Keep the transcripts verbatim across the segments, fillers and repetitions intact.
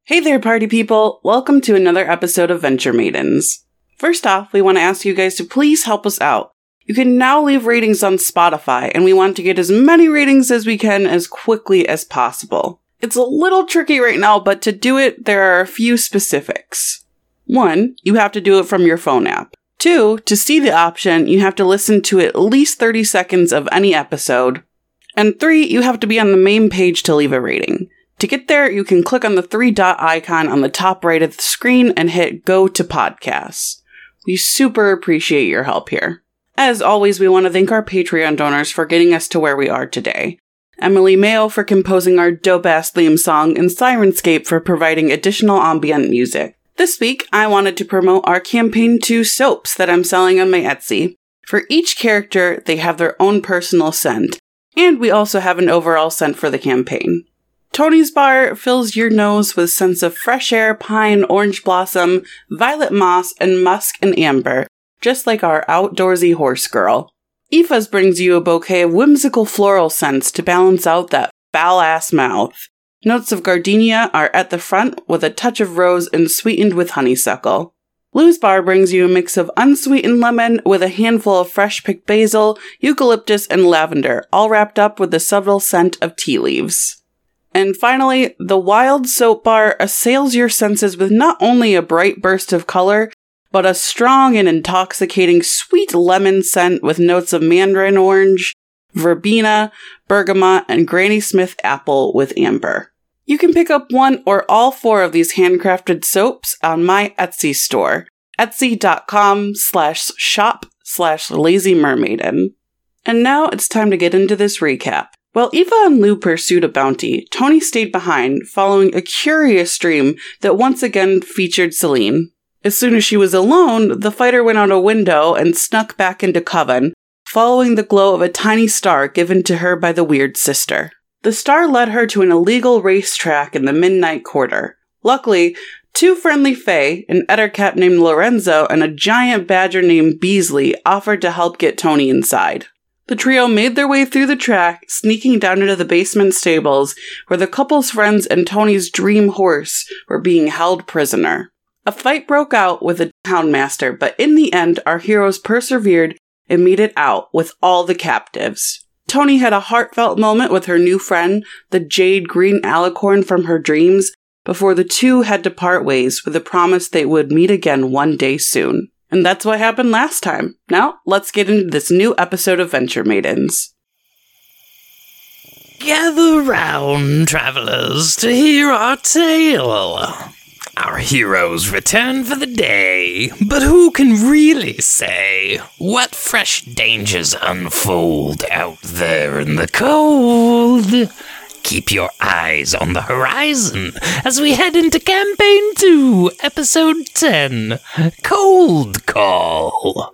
Hey there, party people! Welcome to another episode of Venture Maidens. First off, we want to ask you guys to please help us out. You can now leave ratings on Spotify, and we want to get as many ratings as we can as quickly as possible. It's a little tricky right now, but to do it, there are a few specifics. One, you have to do it from your phone app. Two, to see the option, you have to listen to at least thirty seconds of any episode. And three, you have to be on the main page to leave a rating. To get there, you can click on the three dot icon on the top right of the screen and hit Go to Podcasts. We super appreciate your help here. As always, we want to thank our Patreon donors for getting us to where we are today. Emily Mayo for composing our dope-ass theme song, and Sirenscape for providing additional ambient music. This week, I wanted to promote our campaign two soaps that I'm selling on my Etsy. For each character, they have their own personal scent, and we also have an overall scent for the campaign. Tony's Bar fills your nose with scents of fresh air, pine, orange blossom, violet moss, and musk and amber, just like our outdoorsy horse girl. Aoife's brings you a bouquet of whimsical floral scents to balance out that foul-ass mouth. Notes of gardenia are at the front with a touch of rose and sweetened with honeysuckle. Lou's Bar brings you a mix of unsweetened lemon with a handful of fresh-picked basil, eucalyptus, and lavender, all wrapped up with the subtle scent of tea leaves. And finally, the Wild Soap Bar assails your senses with not only a bright burst of color, but a strong and intoxicating sweet lemon scent with notes of mandarin orange, verbena, bergamot, and Granny Smith apple with amber. You can pick up one or all four of these handcrafted soaps on my Etsy store, etsy.com slash shop slash lazy mermaiden. And now it's time to get into this recap. While Aoife and Lou pursued a bounty, Tony stayed behind, following a curious dream that once again featured Celine. As soon as she was alone, the fighter went out a window and snuck back into Coven, following the glow of a tiny star given to her by the Weird Sister. The star led her to an illegal racetrack in the Midnight Quarter. Luckily, two friendly fae, an ettercap named Lorenzo and a giant badger named Beasley, offered to help get Tony inside. The trio made their way through the track, sneaking down into the basement stables, where the couple's friends and Tony's dream horse were being held prisoner. A fight broke out with the Houndmaster, but in the end, our heroes persevered and made it out with all the captives. Tony had a heartfelt moment with her new friend, the Jade Green Alicorn from her dreams, before the two had to part ways with the promise they would meet again one day soon. And that's what happened last time. Now, let's get into this new episode of Venture Maidens. Gather round, travelers, to hear our tale. Our heroes return for the day, but who can really say what fresh dangers unfold out there in the cold? Keep your eyes on the horizon as we head into Campaign two, Episode ten, Cold Call.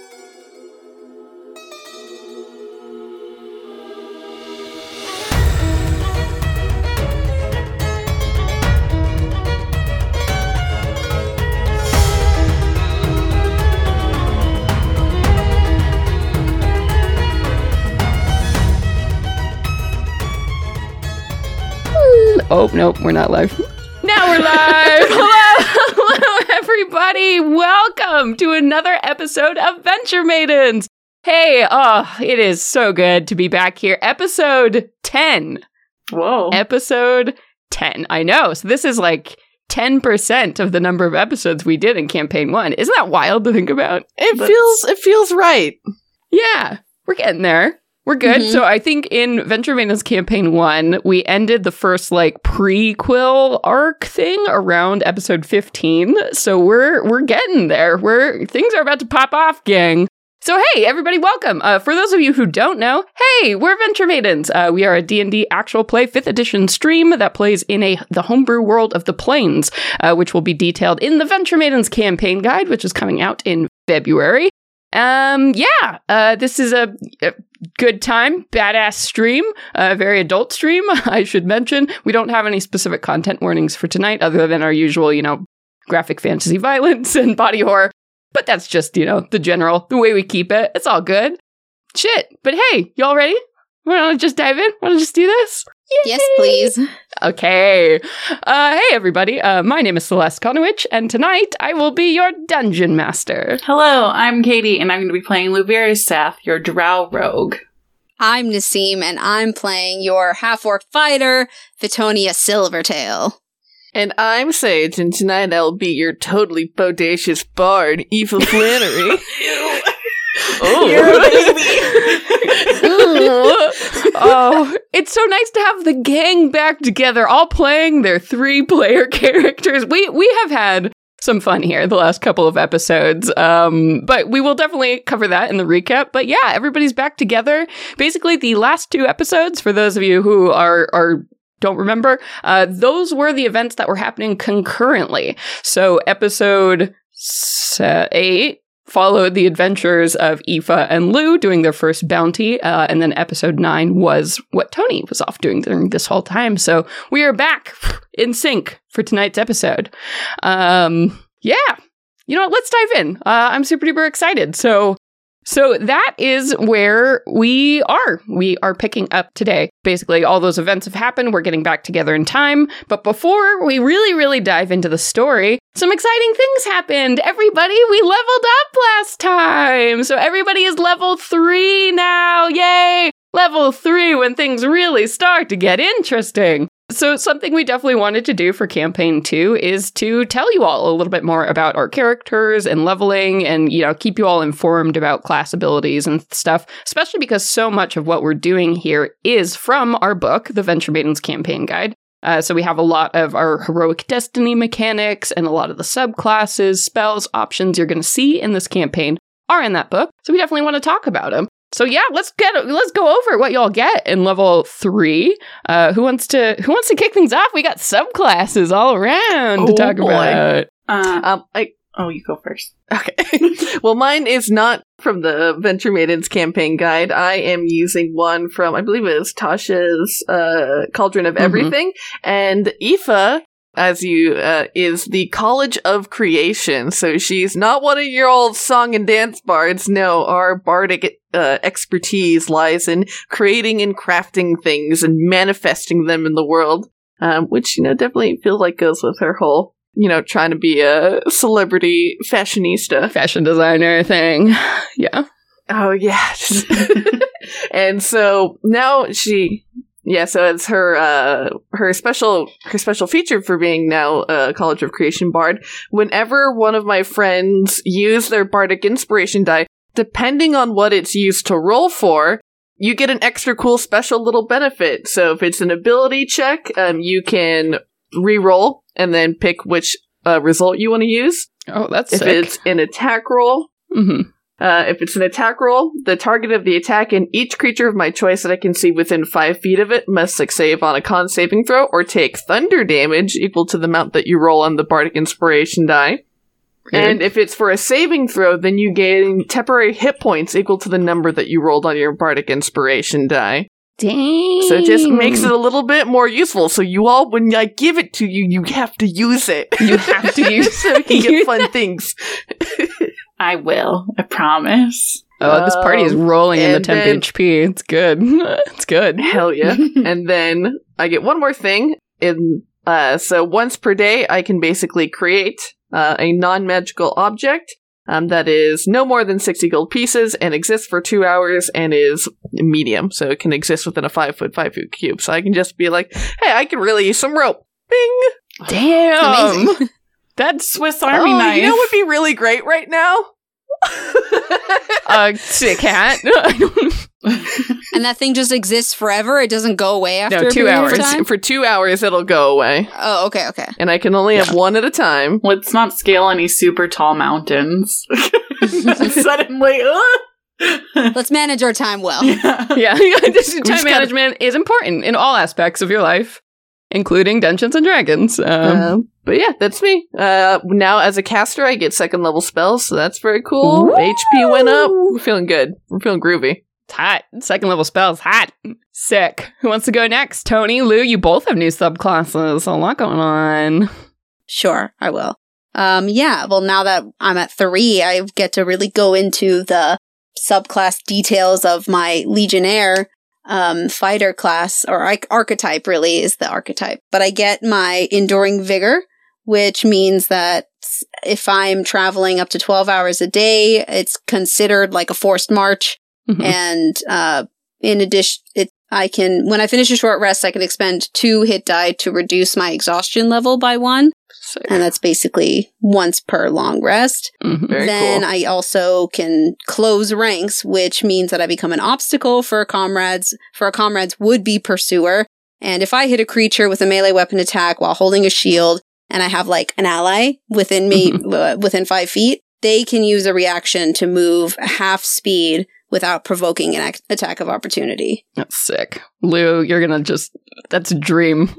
Oh, nope, we're not live. Now we're live! Hello! Hello, everybody! Welcome to another episode of Venture Maidens! Hey, oh, it is so good to be back here. Episode ten. Whoa. Episode ten. I know. So this is like ten percent of the number of episodes we did in Campaign one. Isn't that wild to think about? It That's... feels it feels right. Yeah, we're getting there. We're good. Mm-hmm. So I think in Venture Maidens Campaign one, we ended the first, like, prequel arc thing around episode fifteen. So we're we're getting there. We're things are about to pop off, gang. So hey, everybody, welcome. Uh, for those of you who don't know, hey, we're Venture Maidens. Uh, we are a D and D actual play fifth edition stream that plays in a the homebrew world of the Plains, uh, which will be detailed in the Venture Maidens campaign guide, which is coming out in February. Um, yeah, uh, this is a, a good time, badass stream, a very adult stream, I should mention. We don't have any specific content warnings for tonight other than our usual, you know, graphic fantasy violence and body horror. But that's just, you know, the general, the way we keep it. It's all good. Shit. But hey, y'all ready? Want to just dive in? Want to just do this? Yay! Yes, please. Okay. Uh, hey, everybody. Uh, my name is Celeste Konowich, and tonight I will be your dungeon master. Hello, I'm Katie, and I'm going to be playing Luverius Sath, your drow rogue. I'm Nassim, and I'm playing your half-orc fighter, Vitonia Silvertail. And I'm Sage, and tonight I'll be your totally bodacious bard, Aoife Flannery. Oh, you're a baby. Oh, it's so nice to have the gang back together, all playing their three-player characters. We we have had some fun here the last couple of episodes, um, but we will definitely cover that in the recap. But yeah, everybody's back together. Basically, the last two episodes, for those of you who are are don't remember, uh, those were the events that were happening concurrently. So episode se- eight followed the adventures of Aoife and Lou doing their first bounty, uh, and then episode nine was what Tony was off doing during this whole time. So we are back in sync for tonight's episode. Um, yeah, you know what? Let's dive in. Uh, I'm super duper excited. So, so that is where we are. We are picking up today. Basically, all those events have happened. We're getting back together in time. But before we really, really dive into the story, some exciting things happened. Everybody, we leveled up last time. So everybody is level three now. Yay! Level three when things really start to get interesting. So something we definitely wanted to do for campaign two is to tell you all a little bit more about our characters and leveling and, you know, keep you all informed about class abilities and stuff, especially because so much of what we're doing here is from our book, The Venture Maidens Campaign Guide. Uh, so we have a lot of our heroic destiny mechanics and a lot of the subclasses, spells, options you're going to see in this campaign are in that book. So we definitely want to talk about them. So yeah, let's get let's go over what y'all get in level three. Uh, who wants to who wants to kick things off? We got subclasses all around Oh, to talk boy. about. Uh, Um, I oh, you go first. okay. Well, mine is not from the Venture Maidens campaign guide. I am using one from, I believe it was Tasha's uh, Cauldron of Mhm. Everything, and Aoife, as you uh, is the College of Creation. So she's not one of your old song and dance bards. No, our bardic uh, expertise lies in creating and crafting things and manifesting them in the world, um, which, you know, definitely feels like goes with her whole, you know, trying to be a celebrity fashionista. Fashion designer thing. Yeah. Oh, yeah. And so now she... Yeah, so it's her uh, her special her special feature for being now a College of Creation bard. Whenever one of my friends use their bardic inspiration die, depending on what it's used to roll for, you get an extra cool special little benefit. So if it's an ability check, um, you can re-roll and then pick which uh, result you want to use. Oh, that's If sick. it's an attack roll, Mm-hmm. Uh, if it's an attack roll, the target of the attack and each creature of my choice that I can see within five feet of it must succeed on a con saving throw or take thunder damage equal to the amount that you roll on the Bardic Inspiration die. Weird. And if it's for a saving throw, then you gain temporary hit points equal to the number that you rolled on your Bardic Inspiration die. Dang. So it just makes it a little bit more useful. So you all, when I give it to you, you have to use it. You have to use so you can get fun things. I will. I promise. Oh, this party is Um, rolling in the and temp then- H P. It's good. It's good. Hell yeah. And then I get one more thing. In uh, So once per day, I can basically create uh, a non-magical object um, that is no more than sixty gold pieces and exists for two hours and is medium. So it can exist within a five foot, five foot cube. So I can just be like, hey, I can really use some rope. Bing! Damn. Amazing. That's Swiss Army oh, knife. you know what would be really great right now? a sick hat. And that thing just exists forever? It doesn't go away after No, a two period hours. of time? For two hours, it'll go away. Oh, okay, okay. And I can only have one at a time. Let's not scale any super tall mountains. Suddenly, uh, Let's manage our time well. Yeah, this time just gotta- management is important in all aspects of your life, including Dungeons and Dragons. Um, Um, but yeah, that's me. Uh, now as a caster, I get second level spells, so that's very cool. Woo! H P went up. We're feeling good. We're feeling groovy. it's hot. Second level spells, hot. Sick. Who wants to go next? Tony, Lou, you both have new subclasses. A lot going on. Sure, I will. Um, yeah, well, now that I'm at three, I get to really go into the subclass details of my Legionnaire. um, fighter class, or arch- archetype really is the archetype. But I get my Enduring Vigor, which means that if I'm traveling up to twelve hours a day, it's considered like a forced march. Mm-hmm. And uh, in addition, it, I can, when I finish a short rest, I can expend two hit die to reduce my exhaustion level by one. Sick. And that's basically once per long rest. Mm-hmm. Very then cool. I also can close ranks, which means that I become an obstacle for a comrade's, for a comrade's would-be pursuer. And if I hit a creature with a melee weapon attack while holding a shield, and I have like an ally within me, mm-hmm. uh, within five feet, they can use a reaction to move half speed without provoking an ac- attack of opportunity. That's sick. Lou, you're gonna just, that's a dream.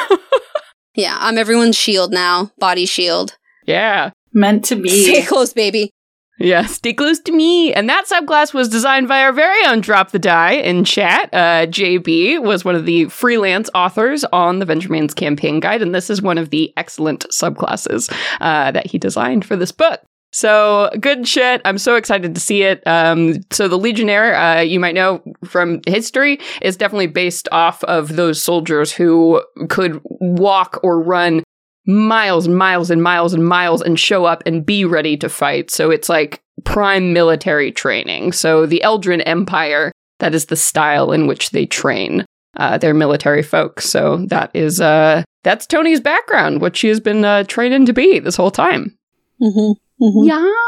Yeah, I'm everyone's shield now. Body shield. Yeah. Meant to be. Stay close, baby. Yeah, stay close to me. And that subclass was designed by our very own Drop the Die in chat. Uh, J B was one of the freelance authors on the Venturemains campaign guide, and this is one of the excellent subclasses uh, that he designed for this book. So, good shit. I'm so excited to see it. Um, so the Legionnaire, uh, you might know from history, is definitely based off of those soldiers who could walk or run miles, miles and miles and miles and show up and be ready to fight. So it's like prime military training. So the Eldrin Empire, that is the style in which they train uh, their military folks. So that is, uh, that's Tony's background, what she has been uh, training to be this whole time. Mm-hmm. Mm-hmm.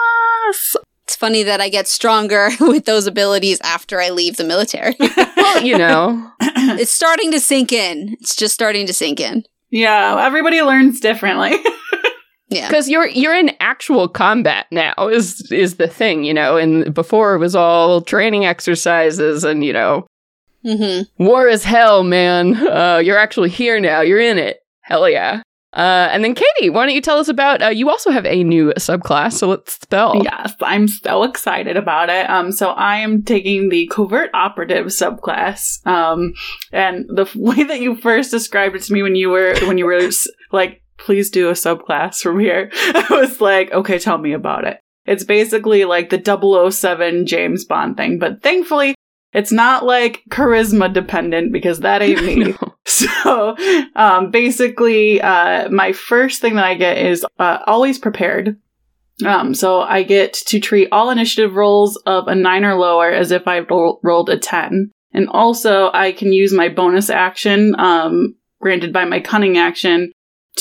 Yes. It's funny that I get stronger with those abilities after I leave the military. Well, you know. It's starting to sink in. It's just starting to sink in. Yeah, everybody learns differently. Yeah. Because you're you're in actual combat now is is the thing, you know, and before it was all training exercises and, you know, mm-hmm. war is hell, man. Uh, you're actually here now. You're in it. Hell yeah. Uh, and then Katie, why don't you tell us about, uh, you also have a new subclass, so let's spell. Yes, I'm so excited about it. Um, so I am taking the Covert Operative subclass. Um, and the way that you first described it to me when you were, when you were like, please do a subclass from here, I was like, okay, tell me about it. It's basically like the double oh seven James Bond thing, but thankfully, it's not like charisma dependent because that ain't me. No. So, um, basically, uh, my first thing that I get is, uh, always prepared. Um, so I get to treat all initiative rolls of a nine or lower as if I've ro- rolled a ten. And also I can use my bonus action, um, granted by my cunning action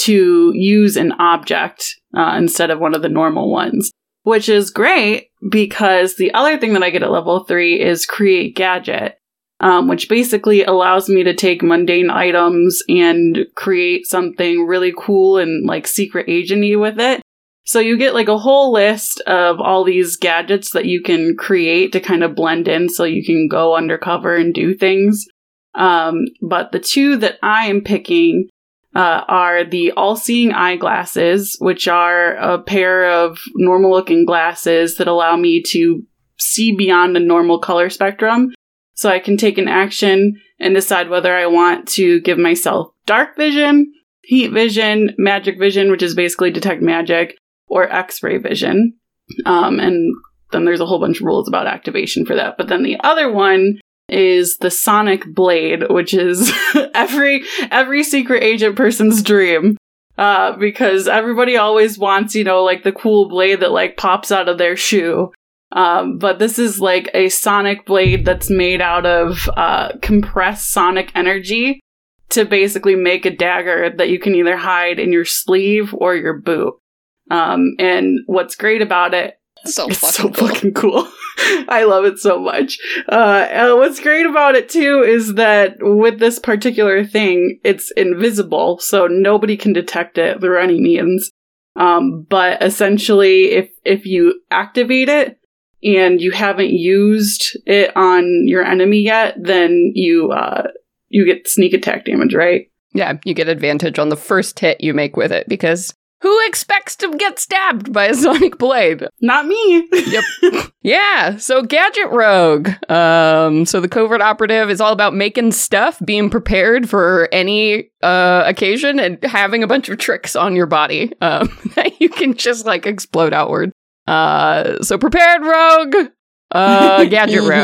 to use an object, uh, instead of one of the normal ones. Which is great because the other thing that I get at level three is Create Gadget, um, which basically allows me to take mundane items and create something really cool and like secret agent-y with it. So you get like a whole list of all these gadgets that you can create to kind of blend in so you can go undercover and do things. Um, but the two that I am picking Uh, are the all-seeing eyeglasses, which are a pair of normal-looking glasses that allow me to see beyond the normal color spectrum. So I can take an action and decide whether I want to give myself dark vision, heat vision, magic vision, which is basically detect magic, or x-ray vision. Um, and then there's a whole bunch of rules about activation for that. But then the other one is the Sonic Blade, which is every every secret agent person's dream. Uh, because everybody always wants, you know, like the cool blade that like pops out of their shoe. Um, but this is like a sonic blade that's made out of uh, compressed sonic energy to basically make a dagger that you can either hide in your sleeve or your boot. Um, and what's great about it, So it's fucking so cool. fucking cool. I love it so much. Uh, and what's great about it too is that with this particular thing, it's invisible, so nobody can detect it through any means. Um, but essentially, if if you activate it and you haven't used it on your enemy yet, then you uh, you get sneak attack damage, right? Yeah, you get advantage on the first hit you make with it because who expects to get stabbed by a sonic blade? Not me. Yep. Yeah, so Gadget Rogue. Um, so the Covert Operative is all about making stuff, being prepared for any uh, occasion, and having a bunch of tricks on your body um, that you can just, like, explode outward. Uh, so Prepared Rogue, uh, Gadget Rogue.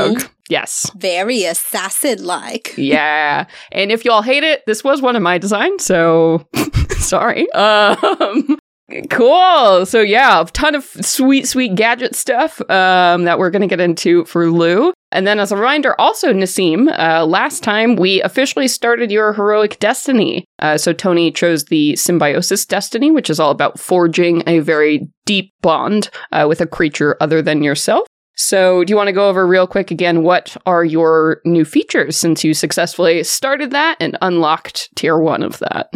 Yes. Very assassin-like. Yeah. And if y'all hate it, this was one of my designs, so sorry. Um, cool. So yeah, a ton of sweet, sweet gadget stuff um, that we're going to get into for Lou. And then as a reminder, also, Nassim, uh, last time we officially started your heroic destiny. Uh, so Tony chose the symbiosis destiny, which is all about forging a very deep bond uh, with a creature other than yourself. So do you want to go over real quick again, what are your new features since you successfully started that and unlocked tier one of that?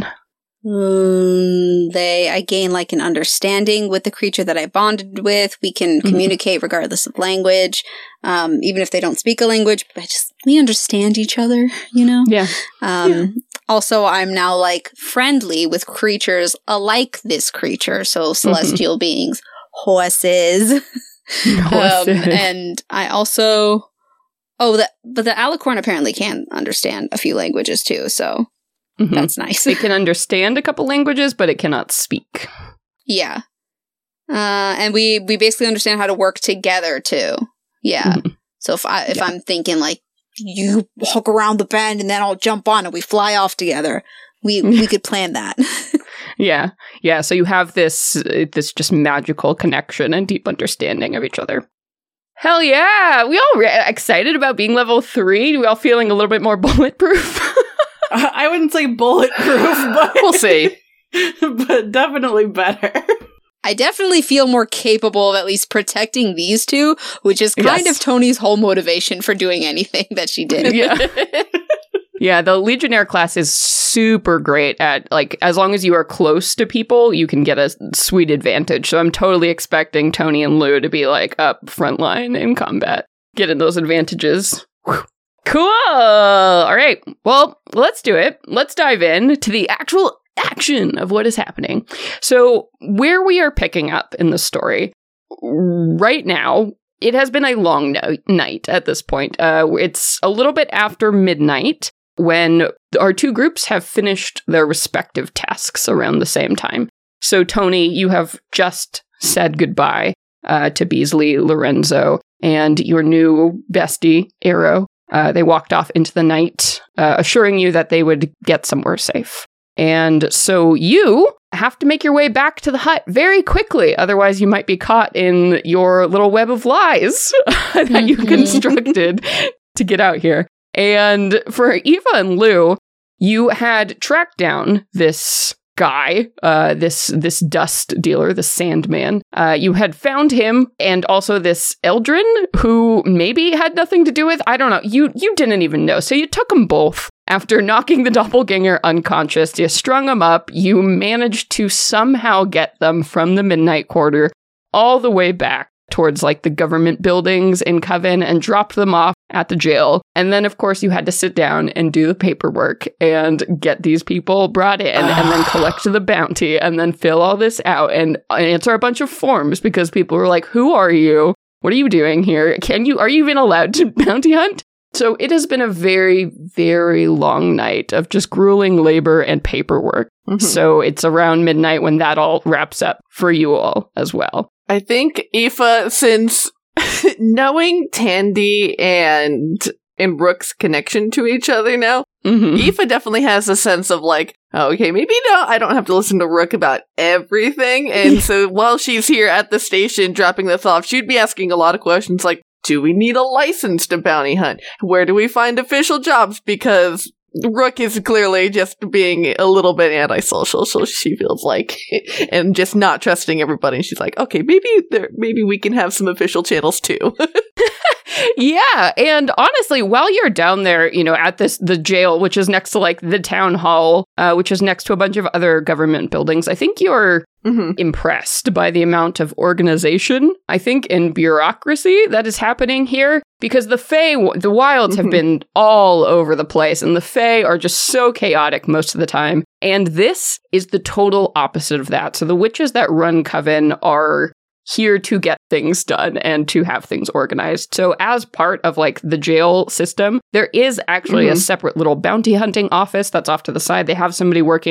Um, they, I gain like an understanding with the creature that I bonded with. We can Mm-hmm. communicate regardless of language, um, even if they don't speak a language, but just, we understand each other, you know? Yeah. Um, Yeah. Also, I'm now like friendly with creatures alike this creature. So celestial beings, horses. Um, and I also, oh, the, but the alicorn apparently can understand a few languages too, so Mhm. that's nice. It can understand a couple languages, but it cannot speak. Yeah. Uh, and we, we basically understand how to work together too. Yeah. Mhm. So if I, if Yeah. I'm thinking like, you hook around the bend and then I'll jump on and we fly off together, we, we could plan that. Yeah. Yeah. So you have this, uh, this just magical connection and deep understanding of each other. Hell yeah. We all re- excited about being level three? We all feeling a little bit more bulletproof? I wouldn't say bulletproof, but We'll see. but definitely better. I definitely feel more capable of at least protecting these two, which is kind Yes. of Tony's whole motivation for doing anything that she did. Yeah. Yeah, the Legionnaire class is super great at, like, as long as you are close to people, you can get a sweet advantage. So I'm totally expecting Tony and Lou to be, like, up front line in combat, getting those advantages. Whew. Cool! All right, well, let's do it. Let's dive in to the actual action of what is happening. So where we are picking up in the story, right now, it has been a long no- night at this point. Uh, it's a little bit after midnight when our two groups have finished their respective tasks around the same time. So, Tony, you have just said goodbye uh, to Beasley, Lorenzo, and your new bestie, Arrow. Uh, they walked off into the night, uh, assuring you that they would get somewhere safe. And so you have to make your way back to the hut very quickly. Otherwise, you might be caught in your little web of lies that you constructed to get out here. And for Eva and Lou, you had tracked down this guy, uh, this this dust dealer, the Sandman. Uh, you had found him, and also this Eldrin, who maybe had nothing to do with. I don't know. You you didn't even know, so you took them both. After knocking the doppelganger unconscious, you strung them up. You managed to somehow get them from the Midnight Quarter all the way back towards like the government buildings in Coven and dropped them off at the jail. And then, of course, you had to sit down and do the paperwork and get these people brought in and then collect the bounty and then fill all this out and answer a bunch of forms because people were like, who are you? What are you doing here? Can you, are you even allowed to bounty hunt? So it has been a very, very long night of just grueling labor and paperwork. Mhm. So it's around midnight when that all wraps up for you all as well. I think Aoife, since knowing Tandy and and Brooke's connection to each other now, Mm-hmm. Aoife definitely has a sense of like, oh, okay, maybe no, I don't have to listen to Rook about everything. And so while she's here at the station dropping this off, she'd be asking a lot of questions like, do we need a license to bounty hunt? Where do we find official jobs? Because Rook is clearly just being a little bit antisocial, so she feels like, and just not trusting everybody. And she's like, okay, maybe there, maybe we can have some official channels too. Yeah, and honestly, while you're down there, you know, at this the jail, which is next to like the town hall, uh, which is next to a bunch of other government buildings, I think you're mm-hmm. impressed by the amount of organization, I think, and bureaucracy that is happening here. Because the Fae, the Wilds have Mhm. been all over the place, and the Fae are just so chaotic most of the time. And this is the total opposite of that. So the witches that run Coven are here to get things done and to have things organized. So as part of like the jail system, there is actually Mhm. a separate little bounty hunting office that's off to the side. They have somebody working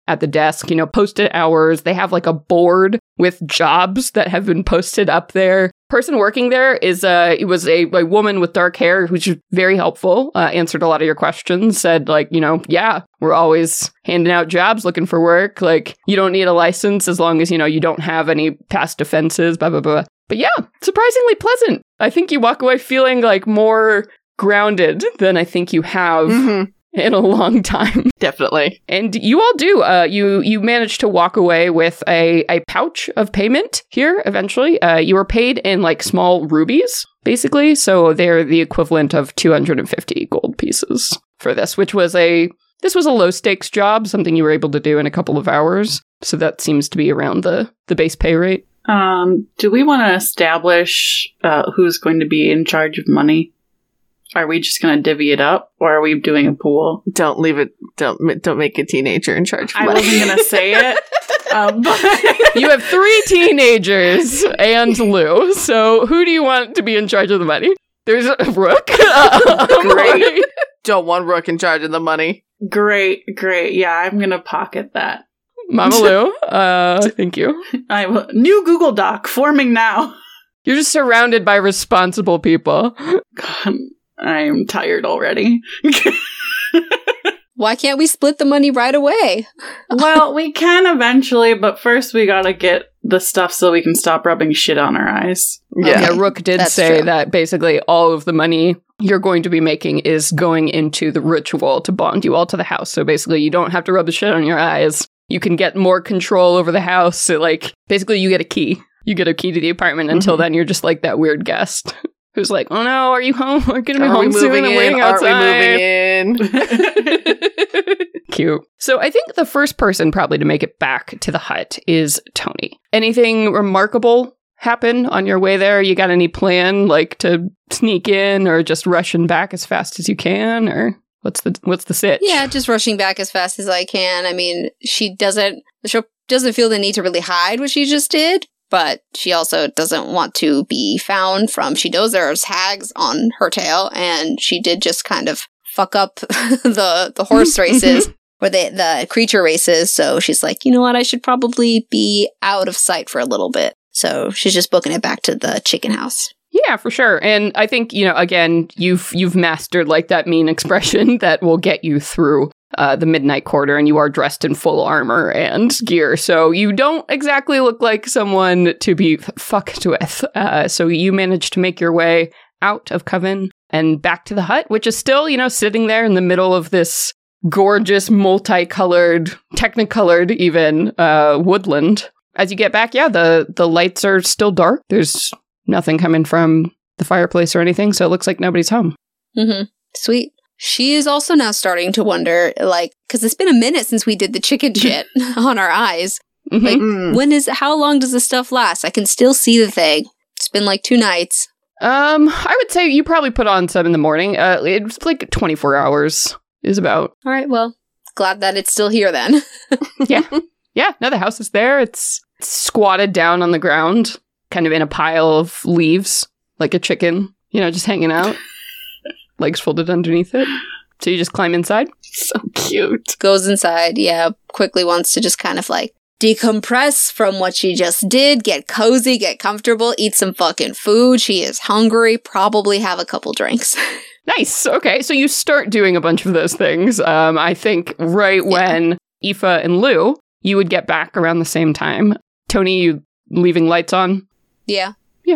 at the desk, you know, posted hours. They have like a board with jobs that have been posted up there. Person working there is uh it was a, a woman with dark hair who's very helpful, uh, answered a lot of your questions, said like, you know, yeah, we're always handing out jobs, looking for work. Like, you don't need a license as long as, you know, you don't have any past offenses, blah, blah, blah. But yeah, surprisingly pleasant. I think you walk away feeling like more grounded than I think you have Mm-hmm. in a long time. Definitely. And you all do. Uh, you you managed to walk away with a, a pouch of payment here eventually. Uh, you were paid in like small rubies, basically. So they're the equivalent of two hundred fifty gold pieces for this, which was a this was a low stakes job, something you were able to do in a couple of hours. So that seems to be around the, the base pay rate. Um, do we want to establish uh, who's going to be in charge of money? Are we just going to divvy it up, or are we doing a pool? Don't leave it. Don't don't make a teenager in charge of I money. wasn't going to say it, um, but You have three teenagers and Lou. So who do you want to be in charge of the money? There's a Rook. Um, Great. Don't want Rook in charge of the money. great, great. Yeah, I'm going to pocket that. Mama Lou. Uh, thank you. I will. New Google Doc forming now. You're just surrounded by responsible people. God, I'm tired already. Why can't we split the money right away? Well, we can eventually, but first we gotta get the stuff so we can stop rubbing shit on our eyes. Yeah. Yeah, Rook did that's say true. that basically all of the money you're going to be making is going into the ritual to bond you all to the house. So basically you don't have to rub the shit on your eyes. You can get more control over the house. So like, basically you get a key. You get a key to the apartment. Until Mhm. then, you're just like that weird guest who's like, oh no, are you home? We're going to be Are we home soon. moving I'm in? waiting Are outside. we moving in? Cute. So I think the first person probably to make it back to the hut is Tony. Anything remarkable happen on your way there? You got any plan, like to sneak in or just rushing back as fast as you can, or what's the what's the sitch? Yeah, just rushing back as fast as I can. I mean, she doesn't, the show doesn't feel the need to really hide what she just did, but she also doesn't want to be found from, she knows there's hags on her tail, and she did just kind of fuck up the, the horse races, or the, the creature races, so she's like, you know what, I should probably be out of sight for a little bit. So she's just booking it back to the chicken house. Yeah, for sure. And I think, you know, again, you've you've mastered like that mean expression that will get you through uh, the Midnight Quarter, and you are dressed in full armor and gear. So you don't exactly look like someone to be f- fucked with. Uh, so you managed to make your way out of Coven and back to the hut, which is still, you know, sitting there in the middle of this gorgeous, multicolored, technicolored even, uh, woodland. As you get back, yeah, the, the lights are still dark. There's nothing coming from the fireplace or anything, so it looks like nobody's home. Mm-hmm. Sweet. She is also now starting to wonder, like, because it's been a minute since we did the chicken shit on our eyes. Mhm. Like, Mm. when is, how long does this stuff last? I can still see the thing. It's been like two nights. Um, I would say you probably put on some in the morning. Uh, it's like twenty-four hours is about. All right, well, glad that it's still here then. Yeah. Yeah, no, the house is there. It's squatted down on the ground, kind of in a pile of leaves, like a chicken, you know, just hanging out, legs folded underneath it. So you just climb inside. So cute. Goes inside, yeah, quickly wants to just kind of like decompress from what she just did, get cozy, get comfortable, eat some fucking food. She is hungry, probably have a couple drinks. Nice. Okay, so you start doing a bunch of those things. Um, I think right when Aoife and Lou, you would get back around the same time. Tony, you leaving lights on? Yeah.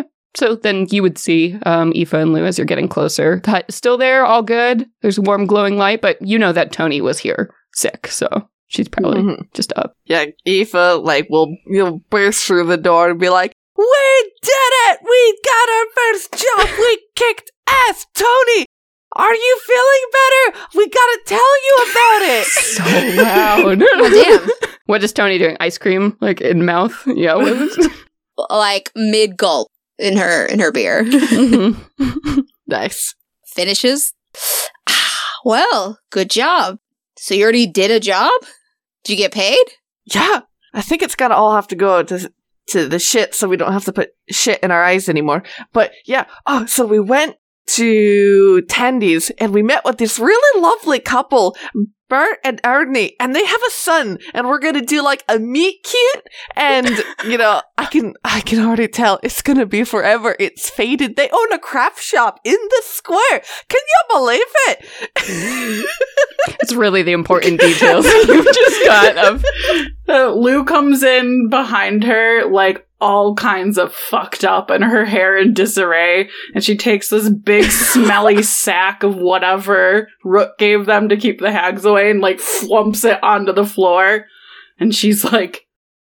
So then you would see um, Aoife and Lou as you're getting closer. The hut is still there, all good. There's a warm, glowing light, but you know that Tony was here sick, so she's probably Mhm. just up. Yeah, Aoife, like, will you'll burst through the door and be like, "We did it! We got our first job! We kicked ass! Tony, are you feeling better? We gotta tell you about it!" So loud. Oh, damn. What is Tony doing? Ice cream, like in mouth? Yeah. What is Like mid gulp in her in her beer. Mhm. Nice. Finishes. Well, good job. So you already did a job? Did you get paid? Yeah, I think it's gotta all have to go to to the shit so we don't have to put shit in our eyes anymore. But yeah, oh, so we went to Tandy's, and we met with this really lovely couple, Bert and Ernie, and they have a son, and we're gonna do like a meet cute, and you know, I can I can already tell it's gonna be forever. It's faded. They own a craft shop in the square. Can you believe it? It's really the important details you've just got of. Uh, Lou comes in behind her, like, all kinds of fucked up and her hair in disarray, and she takes this big smelly sack of whatever Rook gave them to keep the hags away and, like, flumps it onto the floor, and she's like,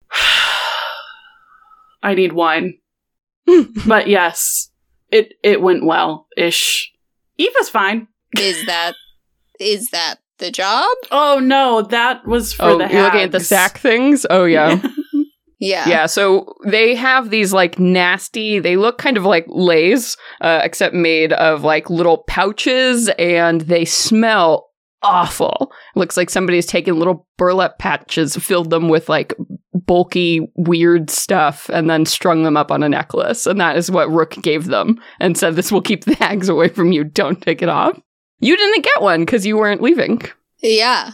I need wine. But yes, it, it went well-ish. Eva's fine. Is that is that the job? Oh no, that was for Oh, the you're looking at the hags. sack things? Oh, yeah. Yeah. Yeah, so they have these like nasty, they look kind of like Lay's, uh, except made of like little pouches, and they smell awful. Looks like somebody's taken little burlap patches, filled them with like bulky, weird stuff, and then strung them up on a necklace. And that is what Rook gave them and said, this will keep the hags away from you. Don't take it off. You didn't get one because you weren't leaving. Yeah.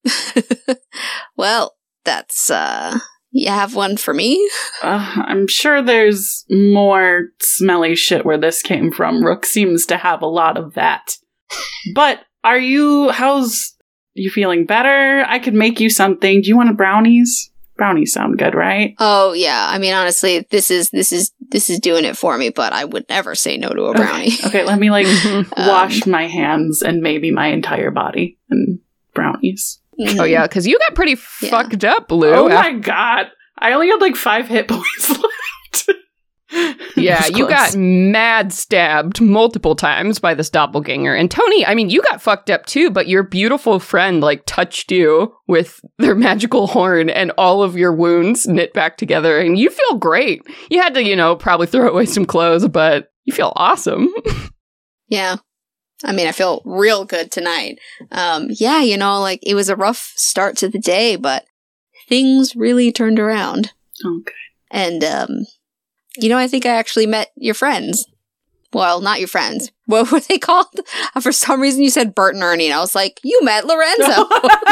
Well, that's, uh, you have one for me? Uh, I'm sure there's more smelly shit where this came from. Rook seems to have a lot of that. But are you, how's, you feeling better? I could make you something. Do you want a brownies? Brownies sound good, right? Oh, yeah. I mean, honestly, this is, this is, this is doing it for me, but I would never say no to a brownie. Okay, okay let me like Um, wash my hands and maybe my entire body in brownies. Mhm. Oh, yeah, because you got pretty Yeah. fucked up, Lou. Oh af- my god. I only had like five hit points left. Yeah, That was you close. got mad stabbed multiple times by this doppelganger. And Tony, I mean, you got fucked up too, but your beautiful friend like touched you with their magical horn and all of your wounds knit back together. And you feel great. You had to, you know, probably throw away some clothes, but you feel awesome. Yeah. I mean, I feel real good tonight. Um, yeah, you know, like it was a rough start to the day, but things really turned around. Okay. And, um, you know, I think I actually met your friends. Well, not your friends. What were they called? Uh, For some reason, you said Bert and Ernie, and I was like, you met Lorenzo.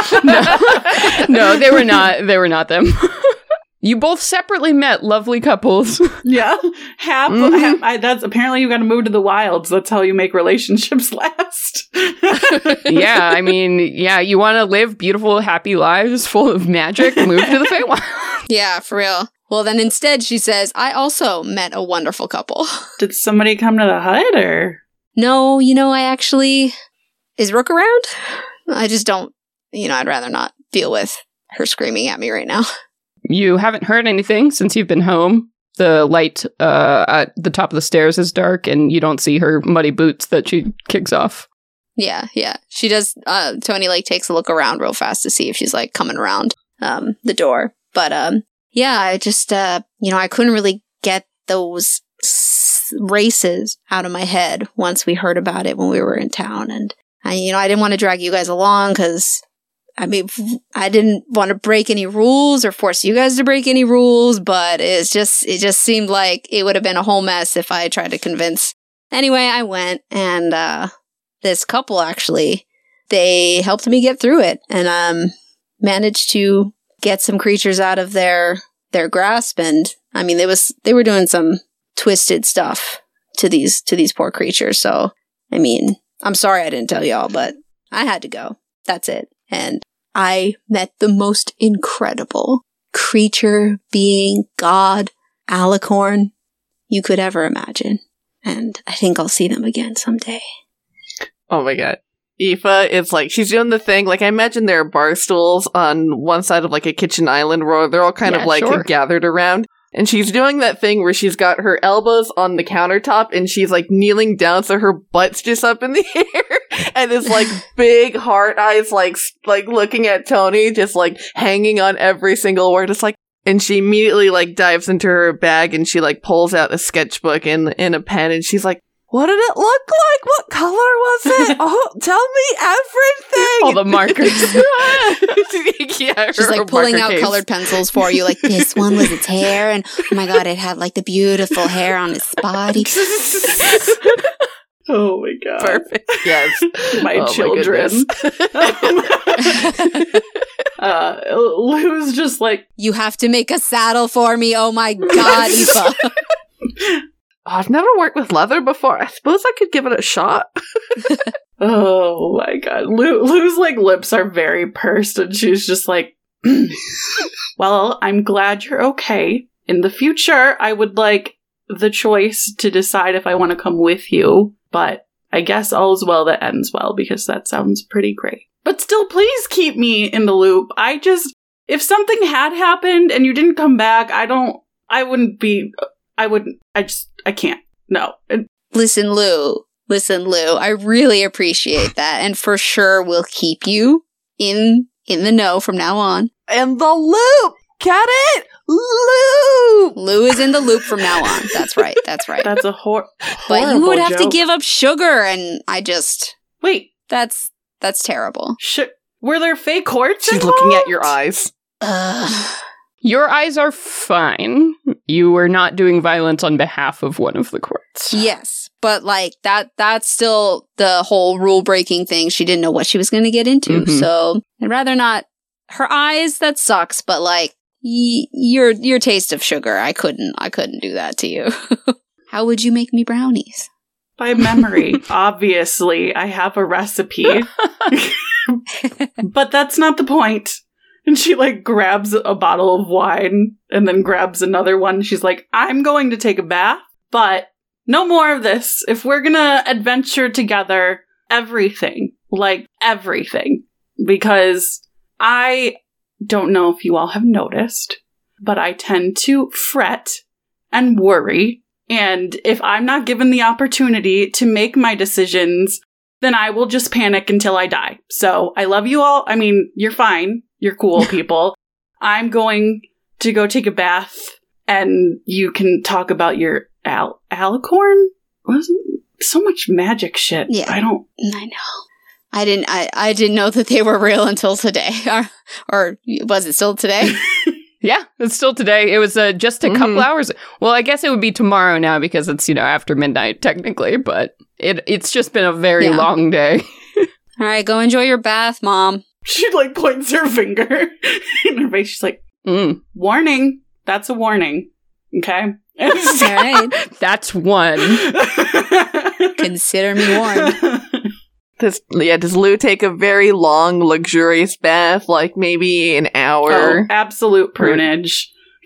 no. no, they were not. They were not them. You both separately met lovely couples. Yeah. Hap, Mhm. Hap I, that's apparently you got to move to the wilds. That's how you make relationships last. Yeah, I mean, yeah, you want to live beautiful, happy lives full of magic, move to the Feywild. Yeah, for real. Well, then instead, she says, I also met a wonderful couple. Did somebody come to the hut or? No, you know, I actually... Is Rook around? I just don't... You know, I'd rather not deal with her screaming at me right now. You haven't heard anything since you've been home. The light uh, at the top of the stairs is dark, and you don't see her muddy boots that she kicks off. Yeah, yeah. She does... Uh, Tony, like, takes a look around real fast to see if she's, like, coming around um, the door. But, um... yeah, I just, uh, you know, I couldn't really get those s- races out of my head once we heard about it when we were in town. And, I, you know, I didn't want to drag you guys along because, I mean, I didn't want to break any rules or force you guys to break any rules, but it's just, it just seemed like it would have been a whole mess if I tried to convince. Anyway, I went, and, uh, this couple actually, they helped me get through it and, um, managed to get some creatures out of their their grasp. And I mean, they was they were doing some twisted stuff to these to these poor creatures. So I mean, I'm sorry I didn't tell y'all, but I had to go. That's it. And I met the most incredible creature, being, god, alicorn you could ever imagine. And I think I'll see them again someday. Oh my god. Aoife is like, she's doing the thing, like I imagine there are bar stools on one side of like a kitchen island where they're all kind Yeah, of like sure. gathered around. And she's doing that thing where she's got her elbows on the countertop and she's like kneeling down so her butt's just up in the air. And it's like big heart eyes, like, s- like looking at Tony, just like hanging on every single word. It's like, and she immediately like dives into her bag and she like pulls out a sketchbook and, and a pen and she's like, what did it look like? What color was it? Oh, tell me everything. All the markers. Yeah, She's her like pulling marker out case. colored pencils for you. Like, this one was its hair, and oh my god, it had like the beautiful hair on its body. Oh my god. Perfect. Yes. My Oh, children. goodness. uh, Lou's just like, You have to make a saddle for me. Oh my god, Aoife. Oh, I've never worked with leather before. I suppose I could give it a shot. oh my god. Lou, Lou's like lips are very pursed and she's just like, well, I'm glad you're okay. In the future, I would like the choice to decide if I want to come with you, but I guess all's well that ends well because that sounds pretty great. But still, please keep me in the loop. I just, if something had happened and you didn't come back, I don't, I wouldn't be, I wouldn't, I just, I can't. No. Listen, Lou. Listen, Lou. I really appreciate that, and for sure we'll keep you in in the know from now on. And the loop! Get it? Loop! Lou is in the loop from now on. That's right. That's right. That's a hor- But horrible you would have to joke. give up sugar, and I just Wait, that's that's terrible. sh- were there fake courts She's involved? looking at your eyes. Ugh. Your eyes are fine. You were not doing violence on behalf of one of the courts. Yes, but like that that's still the whole rule breaking thing. She didn't know what she was going to get into. Mhm. So, I'd rather not her eyes that sucks, but like y- your your taste of sugar, I couldn't I couldn't do that to you. How would you make me brownies? By memory, obviously, I have a recipe. But that's not the point. And she, like, grabs a bottle of wine and then grabs another one. She's like, I'm going to take a bath, but no more of this. If we're gonna adventure together, everything. Like, everything. Because I don't know if you all have noticed, but I tend to fret and worry. And if I'm not given the opportunity to make my decisions, then I will just panic until I die. So I love you all. I mean, you're fine. You're cool people. I'm going to go take a bath and you can talk about your al- alicorn? Wasn't so much magic shit. Yeah. I don't. I know. I didn't I, I didn't know that they were real until today. or, or was it still today? Yeah, it's still today. It was uh, just a Mhm. couple hours. Well, I guess it would be tomorrow now because it's, you know, after midnight technically, but it it's just been a very Yeah. long day. All right, go enjoy your bath, Mom. She like points her finger in her face. She's like, Mm, warning. That's a warning. Okay? All right. that's one. Consider me warned. Does, yeah, does Lou take a very long, luxurious bath, like maybe an Oh, hour? absolute prunage.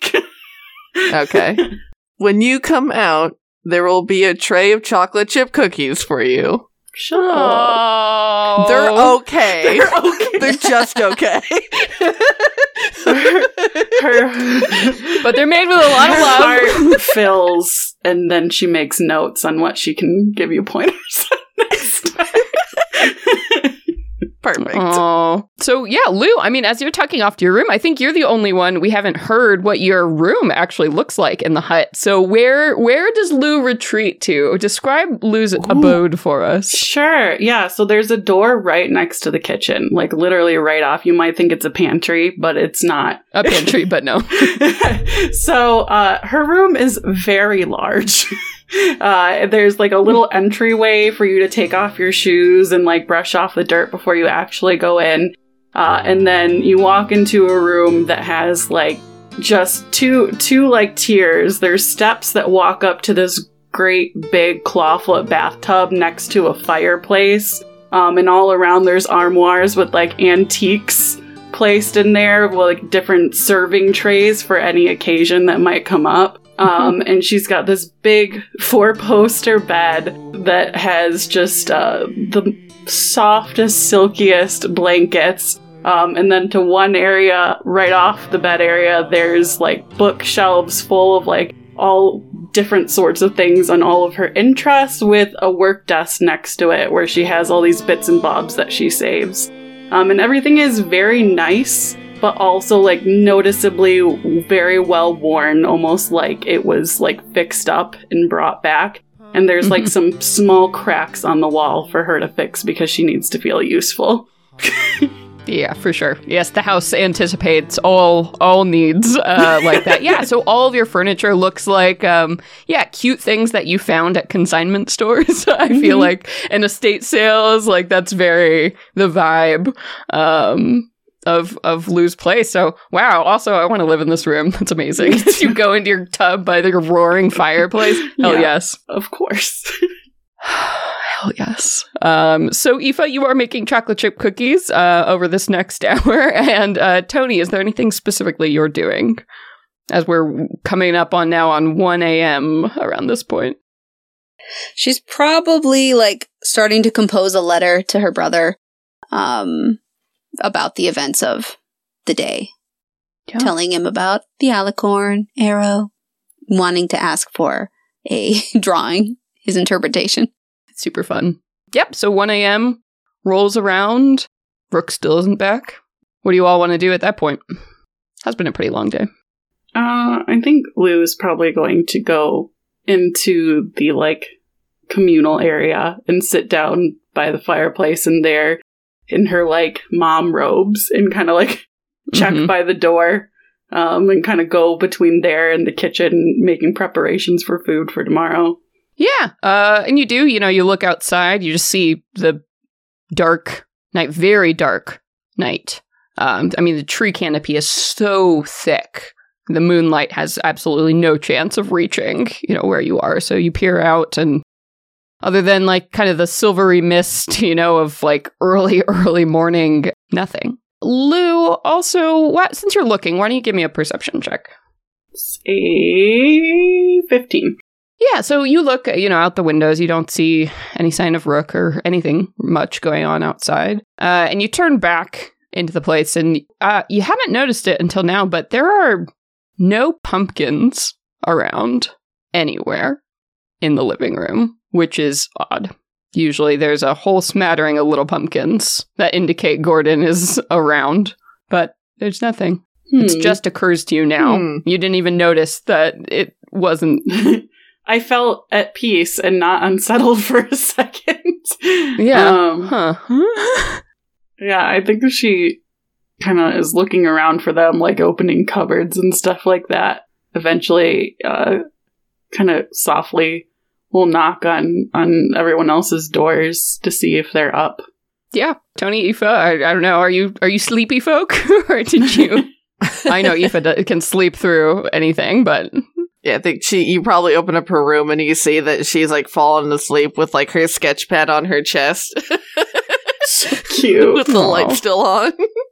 Okay. When you come out, there will be a tray of chocolate chip cookies for you. Shut up. Oh. They're okay. They're okay. They're just okay. Her, But they're made with a lot of her love. heart fills, and then she makes notes on what she can give you pointers on next time. Perfect. Oh. So, yeah, Lou, I mean, as you're tucking off to your room, I think you're the only one we haven't heard what your room actually looks like in the hut. So, where where does Lou retreat to? Describe Lou's abode for us. Sure. Yeah. So there's a door right next to the kitchen, like literally right off. You might think it's a pantry, but it's not. A pantry, but no. So uh, her room is very large. Uh, there's like a little entryway for you to take off your shoes and like brush off the dirt before you actually go in. Uh, and then you walk into a room that has like just two, two like tiers. There's steps that walk up to this great big clawfoot bathtub next to a fireplace. Um, and all around there's armoires with like antiques placed in there, with like different serving trays for any occasion that might come up. Um, and she's got this big four-poster bed that has just uh, the softest, silkiest blankets. Um, and then to one area, right off the bed area, there's like bookshelves full of like all different sorts of things on all of her interests, with a work desk next to it where she has all these bits and bobs that she saves. Um, and everything is very nice, but also like noticeably very well worn, almost like it was like fixed up and brought back. And there's like some small cracks on the wall for her to fix because she needs to feel useful. Yeah, for sure. Yes, the house anticipates all all needs uh, like that. Yeah, so all of your furniture looks like, um, yeah, cute things that you found at consignment stores. I mm-hmm. feel like, and estate sales, like that's very the vibe um, of of Lou's place. So, wow, also, I want to live in this room. That's amazing. You go into your tub by the roaring fireplace. Hell yeah, yes. Of course. Hell yes. Um, so, Aoife, you are making chocolate chip cookies uh, over this next hour. And uh, Tony, is there anything specifically you're doing as we're coming up on now on one a.m. around this point? She's probably like starting to compose a letter to her brother um, about the events of the day. Yeah. Telling him about the alicorn, arrow, wanting to ask for a drawing, his interpretation. Super fun. Yep, so one a.m. rolls around. Rook still isn't back. What do you all want to do at that point? Has been a pretty long day. Uh, I think Lou is probably going to go into the, like, communal area and sit down by the fireplace and there in her, like, mom robes and kind of, like, check mm-hmm. by the door um, and kind of go between there and the kitchen making preparations for food for tomorrow. Yeah, uh, and you do, you know, you look outside, you just see the dark night, very dark night. Um, I mean, the tree canopy is so thick. The moonlight has absolutely no chance of reaching, you know, where you are. So you peer out and other than like kind of the silvery mist, you know, of like early, early morning, nothing. Lou, also, what, since you're looking, why don't you give me a perception check? It's a fifteen. Yeah, so you look, you know, out the windows, you don't see any sign of Rook or anything much going on outside. Uh, and you turn back into the place, and uh, you haven't noticed it until now, but there are no pumpkins around anywhere in the living room, which is odd. Usually there's a whole smattering of little pumpkins that indicate Gordon is around, but there's nothing. Hmm. It just occurs to you now. Hmm. You didn't even notice that it wasn't... I felt at peace and not unsettled for a second. Yeah. Um, huh. Yeah, I think she kind of is looking around for them, like opening cupboards and stuff like that. Eventually, uh, kind of softly will knock on, on everyone else's doors to see if they're up. Yeah. Tony, Aoife, I, I don't know. Are you are you sleepy folk? Or did you... I know Aoife d- can sleep through anything, but... Yeah, I think she. You probably open up her room and you see that she's like fallen asleep with like her sketch pad on her chest. So cute. With the Aww. Light still on.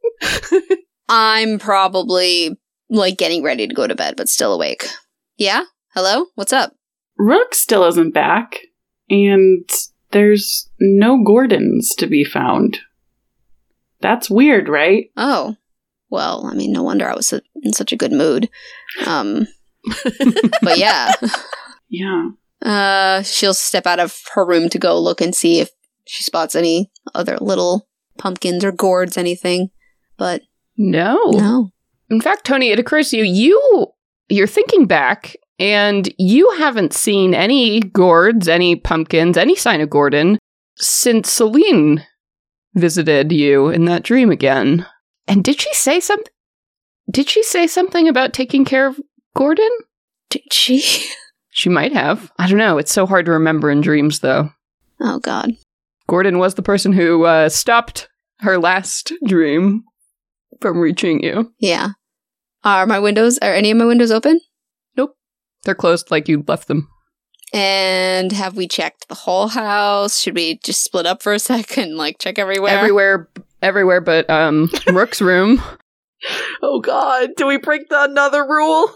I'm probably like getting ready to go to bed, but still awake. Yeah? Hello? What's up? Rook still isn't back, and there's no Gordons to be found. That's weird, right? Oh. Well, I mean, no wonder I was in such a good mood. Um... But yeah. Yeah. Uh, she'll step out of her room to go look and see if she spots any other little pumpkins or gourds, anything. But no. No. In fact, Tony, it occurs to you, you, you're thinking back, and you haven't seen any gourds, any pumpkins, any sign of Gordon since Celine visited you in that dream again. And did she say something? Did she say something about taking care of Gordon? Did she? She might have. I don't know. It's so hard to remember in dreams, though. Oh, God. Gordon was the person who uh, stopped her last dream from reaching you. Yeah. Are my windows, are any of my windows open? Nope. They're closed like you left them. And have we checked the whole house? Should we just split up for a second, like check everywhere? Everywhere, everywhere but um, Rook's room. Oh, God. Do we break the another rule?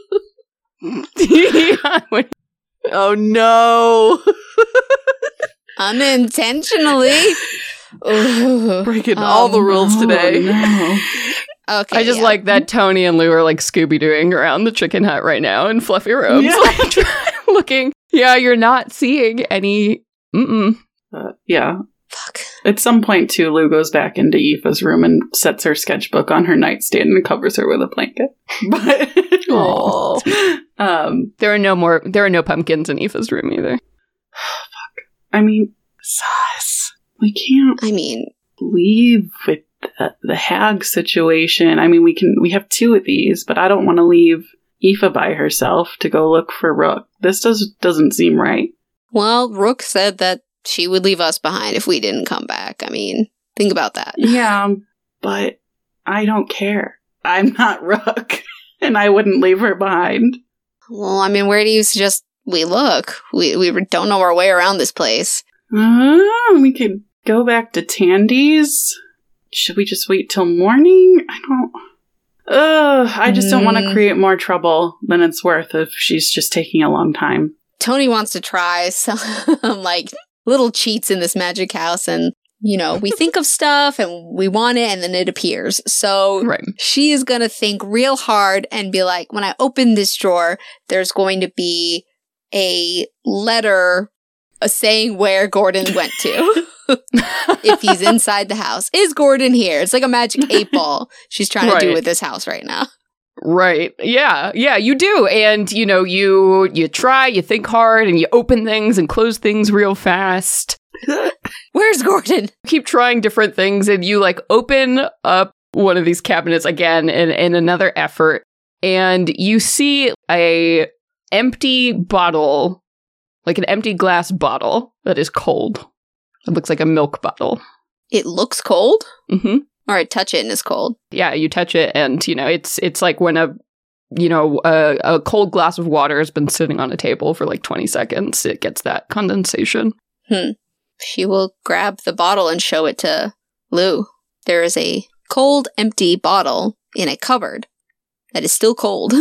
Yeah. Oh, no. Unintentionally. Ooh. Breaking um, all the rules no, today. No. Okay. I just yeah. like that Tony and Lou are like Scooby-Dooing around the chicken hut right now in fluffy robes. Yeah. Like, looking. Yeah, you're not seeing any. Mm-mm. Uh, yeah. Fuck. At some point, too, Lou goes back into Aoife's room and sets her sketchbook on her nightstand and covers her with a blanket. But oh, um, there are no more. There are no pumpkins in Aoife's room either. Fuck. I mean, sus. We can't. I mean, leave with the, the hag situation. I mean, we can we have two of these, but I don't want to leave Aoife by herself to go look for Rook. This does, doesn't seem right. Well, Rook said that she would leave us behind if we didn't come back. I mean, think about that. Yeah, but I don't care. I'm not Rook, and I wouldn't leave her behind. Well, I mean, where do you suggest we look? We we don't know our way around this place. Uh, we could go back to Tandy's. Should we just wait till morning? I don't... Ugh, I just don't want to create more trouble than it's worth if she's just taking a long time. Tony wants to try some, like, little cheats in this magic house, and, you know, we think of stuff, and we want it, and then it appears. So Right. she is going to think real hard and be like, when I open this drawer, there's going to be a letter uh, saying where Gordon went to. If he's inside the house. Is Gordon here? It's like a magic eight ball she's trying to do Right. with this house right now. Right. Yeah. Yeah, you do. And, you know, you you try, you think hard, and you open things and close things real fast. Where's Gordon? Keep trying different things, and you, like, open up one of these cabinets again in, in another effort, and you see a empty bottle, like an empty glass bottle that is cold. It looks like a milk bottle. It looks cold? Mm-hmm. All right, touch it and it's cold. Yeah, you touch it, and you know it's it's like when a you know a, a cold glass of water has been sitting on a table for like twenty seconds. It gets that condensation. Hmm. She will grab the bottle and show it to Lou. There is a cold, empty bottle in a cupboard that is still cold.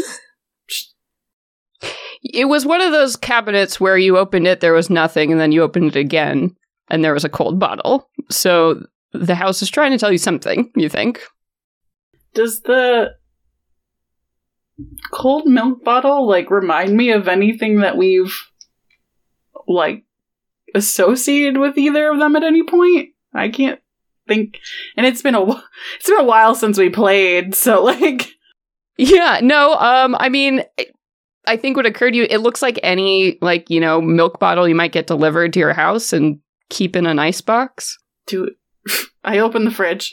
It was one of those cabinets where you opened it, there was nothing, and then you opened it again, and there was a cold bottle. So the house is trying to tell you something, you think. Does the cold milk bottle, like, remind me of anything that we've, like, associated with either of them at any point? I can't think. And it's been a, wh- it's been a while since we played, so, like... Yeah, no, um, I mean... I think what occurred to you, it looks like any, like, you know, milk bottle you might get delivered to your house and keep in an icebox. Do I open the fridge?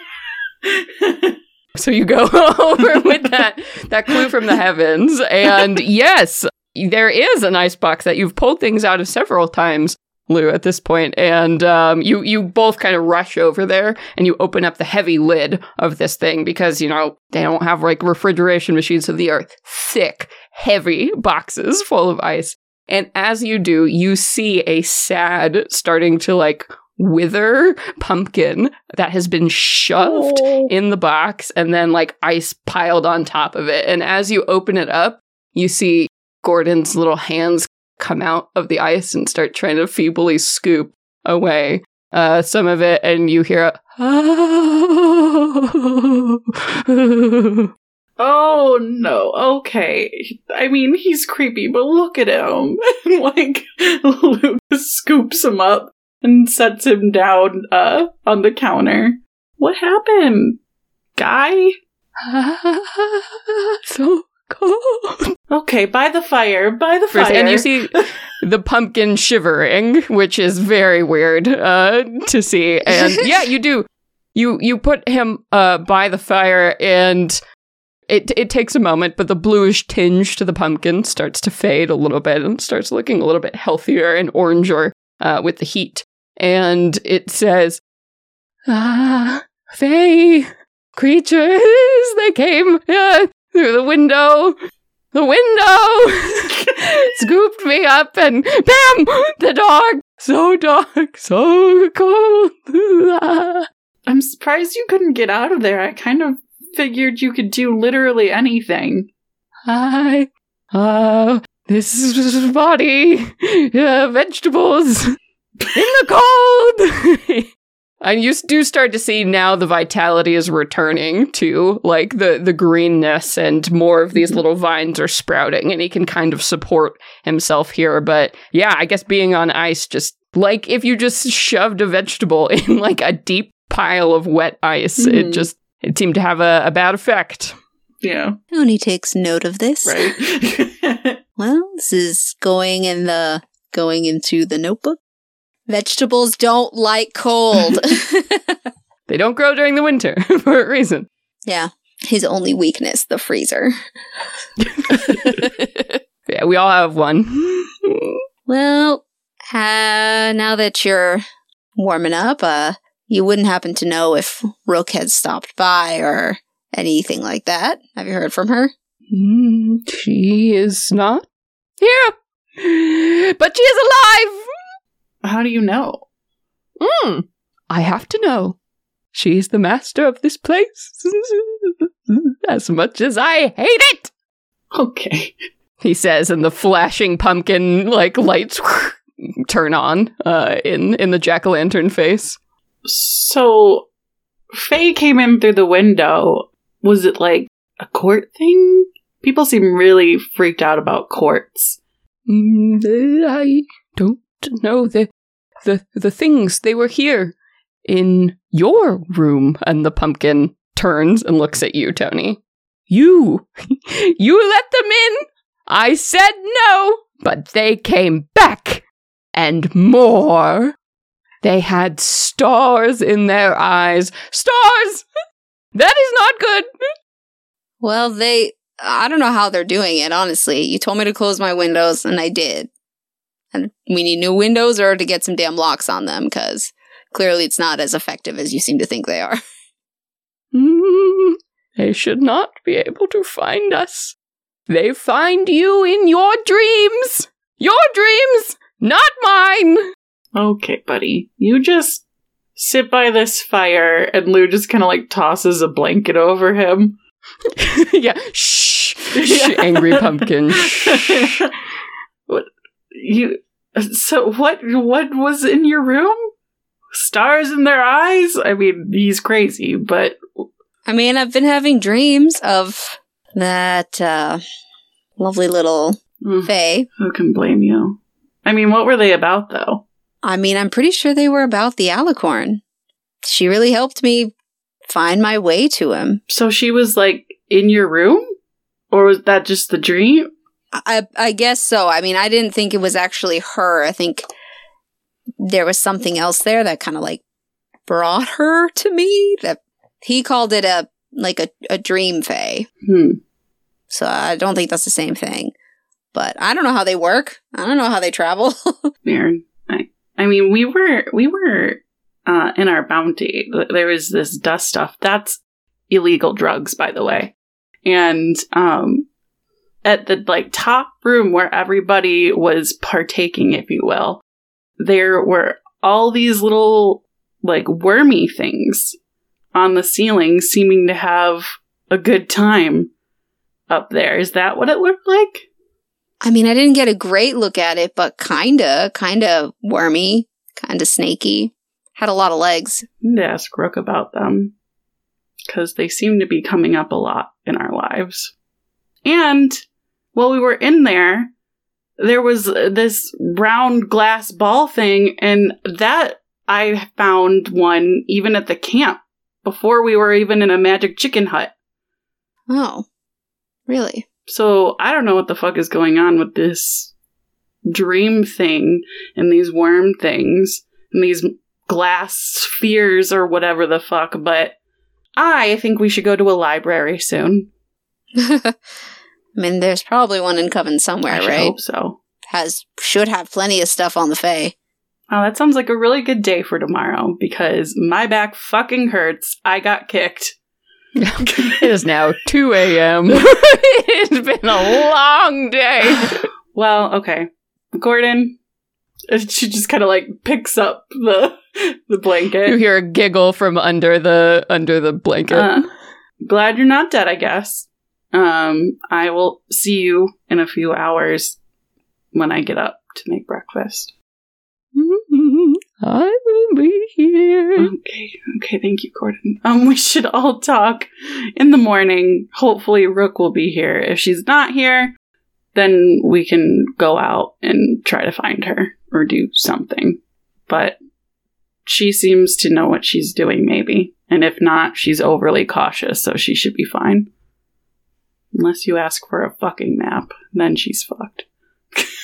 So you go over with that that clue from the heavens, and yes, there is an icebox that you've pulled things out of several times, Lou, at this point, and um, you, you both kind of rush over there, and you open up the heavy lid of this thing, because, you know, they don't have, like, refrigeration machines, so they are thick, heavy boxes full of ice. And as you do, you see a sad, starting to, like, wither pumpkin that has been shoved Oh. in the box, and then, like, ice piled on top of it. And as you open it up, you see Gordon's little hands come out of the ice and start trying to feebly scoop away uh, some of it, and you hear a Oh, no. Okay. I mean, he's creepy, but look at him. Like, Luke scoops him up and sets him down uh, on the counter. What happened, guy? so cold. Okay, by the fire, by the fire. And you see the pumpkin shivering, which is very weird uh, to see. And yeah, you do. You you put him uh, by the fire, and it it takes a moment, but the bluish tinge to the pumpkin starts to fade a little bit and starts looking a little bit healthier and oranger uh, with the heat. And it says, "Ah, Fae creatures, they came uh, through the window. The window scooped me up, and bam, the dog. So dark, so cold." I'm surprised you couldn't get out of there. I kind of figured you could do literally anything. I, uh, this body, uh, vegetables in the cold. And you do start to see now the vitality is returning to, like, the, the greenness, and more of these little vines are sprouting, and he can kind of support himself here. But yeah, I guess being on ice, just like if you just shoved a vegetable in, like, a deep pile of wet ice, Mm-hmm. it just, it seemed to have a, a bad effect. Yeah. Tony takes note of this. Right. Well, this is going in the going into the notebook. Vegetables don't like cold. They don't grow during the winter for a reason. Yeah. His only weakness, the freezer. Yeah, we all have one. Well, uh, now that you're warming up, uh, you wouldn't happen to know if Rook had stopped by or anything like that. Have you heard from her? Mm, she is not here, but she is alive. How do you know? Mm, I have to know. She's the master of this place, as much as I hate it. Okay. He says, and the flashing pumpkin like lights turn on uh, in in the jack-o'-lantern face. So, Faye came in through the window. Was it like a court thing? People seem really freaked out about courts. Mm, I don't know. The, the, the things, they were here in your room. And the pumpkin turns and looks at you, Tony. You, you let them in. I said no, but they came back. And more. They had stars in their eyes. Stars! That is not good. Well, they... I don't know how they're doing it, honestly. You told me to close my windows, and I did. And we need new windows or to get some damn locks on them, because clearly it's not as effective as you seem to think they are. Mm, they should not be able to find us. They find you in your dreams. Your dreams, not mine. Okay, buddy. You just sit by this fire, and Lou just kind of like tosses a blanket over him. Yeah, shh, shh, angry pumpkin. Shh. What you? So what? What was in your room? Stars in their eyes? I mean, he's crazy, but I mean, I've been having dreams of that uh, lovely little mm, Faye. who can blame you? I mean, what were they about, though? I mean, I'm pretty sure they were about the alicorn. She really helped me find my way to him. So she was like in your room, or was that just the dream? I I guess so. I mean, I didn't think it was actually her. I think there was something else there that kind of like brought her to me. That he called it a like a, a dream fae. Hmm. So I don't think that's the same thing. But I don't know how they work. I don't know how they travel. Weird. I, I mean, we were we were uh, in our bounty. There was this dust stuff. That's illegal drugs, by the way. And um, at the like top room where everybody was partaking, if you will, there were all these little like wormy things on the ceiling, seeming to have a good time up there. Is that what it looked like? I mean, I didn't get a great look at it, but kinda, kinda wormy, kinda snaky. Had a lot of legs. I need to ask Rook about them, because they seem to be coming up a lot in our lives. And while we were in there, there was this round glass ball thing, and that I found one even at the camp before we were even in a magic chicken hut. Oh, really? So I don't know what the fuck is going on with this dream thing and these worm things and these glass spheres or whatever the fuck, but I think we should go to a library soon. I mean, there's probably one in Coven somewhere, I should right? hope so. Has should have plenty of stuff on the Fae. Oh, that sounds like a really good day for tomorrow, because my back fucking hurts. I got kicked. It is now two a.m. It's been a long day. Well, okay. Gordon, she just kind of like picks up the the blanket. You hear a giggle from under the under the blanket. Uh, glad you're not dead, I guess. Um, I will see you in a few hours when I get up to make breakfast. I will be here. Okay, okay, thank you, Gordon. Um, we should all talk in the morning. Hopefully Rook will be here. If she's not here, then we can go out and try to find her or do something. But she seems to know what she's doing, maybe. And if not, she's overly cautious, so she should be fine. Unless you ask for a fucking map, then she's fucked.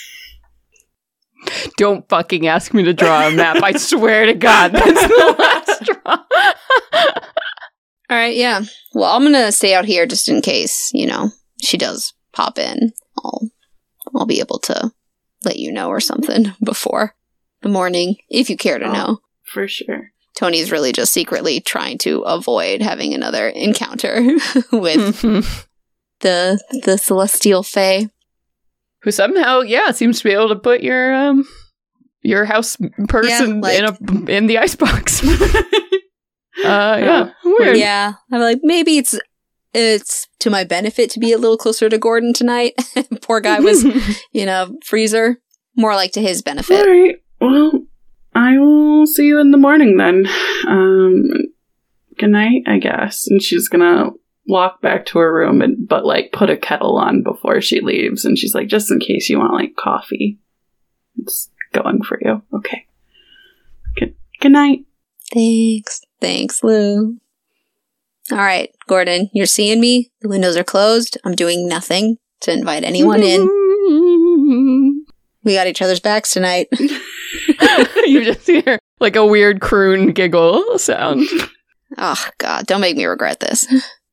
Don't fucking ask me to draw a map. I swear to God, that's the last restaurant. All right, yeah. Well, I'm gonna stay out here just in case, you know, she does pop in. I'll, I'll be able to let you know or something before the morning, if you care to Oh, know. For sure. Tony's really just secretly trying to avoid having another encounter with the the Celestial Fae. Who somehow, yeah, seems to be able to put your um your house person Yeah, like- in a in the icebox. uh, yeah, weird. Yeah, I'm like, maybe it's it's to my benefit to be a little closer to Gordon tonight. Poor guy was in a freezer. More like to his All benefit. right. Well, I will see you in the morning then. Um, good night, I guess. And she's gonna walk back to her room, and but like put a kettle on before she leaves. And she's like, just in case you want like coffee, it's going for you. Okay. Good. Good night. Thanks. Thanks, Lou. All right, Gordon, you're seeing me. The windows are closed. I'm doing nothing to invite anyone in. We got each other's backs tonight. You just hear like a weird croon giggle sound. Oh, God, don't make me regret this.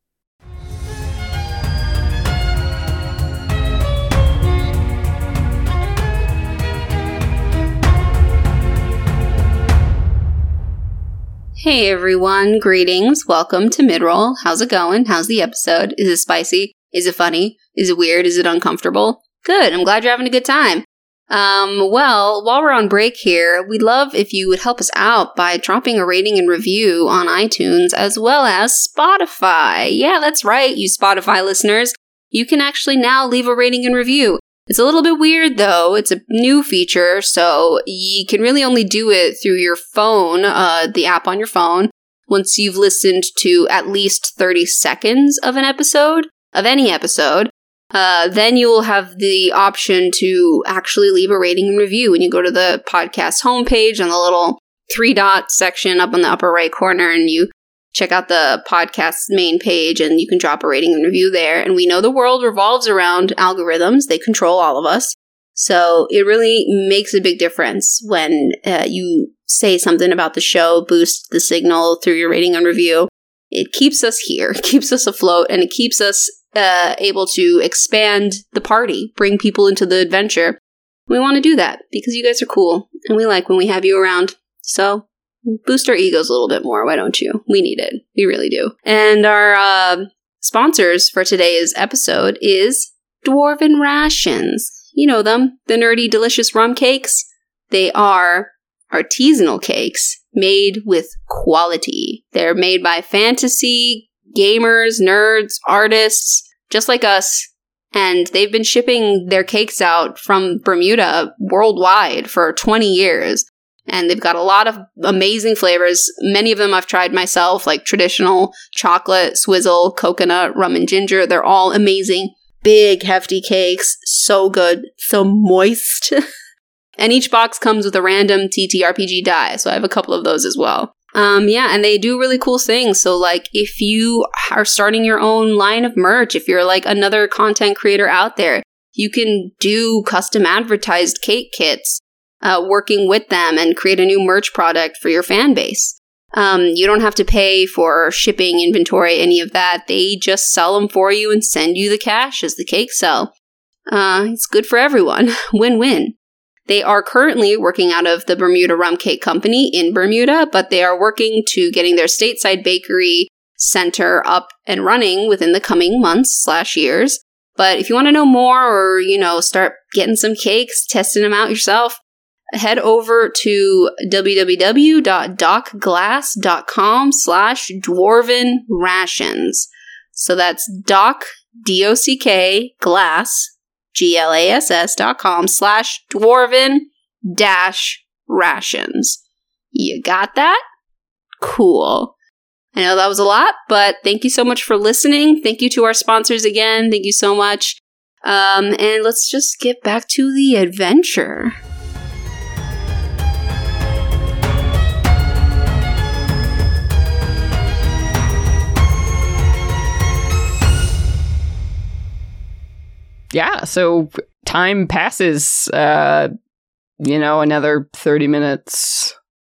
Hey everyone, greetings. Welcome to Midroll. How's it going? How's the episode? Is it spicy? Is it funny? Is it weird? Is it uncomfortable? Good. I'm glad you're having a good time. Um, well, while we're on break here, we'd love if you would help us out by dropping a rating and review on iTunes as well as Spotify. Yeah, that's right, you Spotify listeners. You can actually now leave a rating and review. It's a little bit weird though. It's a new feature, so you can really only do it through your phone, uh, the app on your phone, once you've listened to at least thirty seconds of an episode, of any episode. Uh, then you will have the option to actually leave a rating and review when you go to the podcast homepage on the little three dot section up on the upper right corner, and you check out the podcast's main page and you can drop a rating and review there. And we know the world revolves around algorithms. They control all of us. So it really makes a big difference when uh, you say something about the show, boost the signal through your rating and review. It keeps us here, it keeps us afloat, and it keeps us uh, able to expand the party, bring people into the adventure. We want to do that because you guys are cool and we like when we have you around. So boost our egos a little bit more, why don't you? We need it. We really do. And our uh, sponsors for today's episode is Dwarven Rations. You know them, the nerdy, delicious rum cakes. They are artisanal cakes made with quality. They're made by fantasy, gamers, nerds, artists, just like us. And they've been shipping their cakes out from Bermuda worldwide for twenty years. And they've got a lot of amazing flavors. Many of them I've tried myself, like traditional chocolate, swizzle, coconut, rum and ginger. They're all amazing. Big, hefty cakes. So good. So moist. And each box comes with a random T T R P G die. So I have a couple of those as well. Um, yeah, and they do really cool things. So like if you are starting your own line of merch, if you're like another content creator out there, you can do custom advertised cake kits. Uh, working with them and create a new merch product for your fan base. Um, you don't have to pay for shipping, inventory, any of that. They just sell them for you and send you the cash as the cake sell. Uh, it's good for everyone. Win-win. They are currently working out of the Bermuda Rum Cake Company in Bermuda, but they are working to getting their stateside bakery center up and running within the coming months slash years. But if you want to know more or, you know, start getting some cakes, testing them out yourself, head over to www.docglass.com slash dwarven rations. So that's doc, D O C K, glass, G L A S S dot com slash dwarven dash rations. You got that? Cool. I know that was a lot, but thank you so much for listening. Thank you to our sponsors again. Thank you so much. Um, and let's just get back to the adventure. Yeah, so time passes, uh, you know, another thirty minutes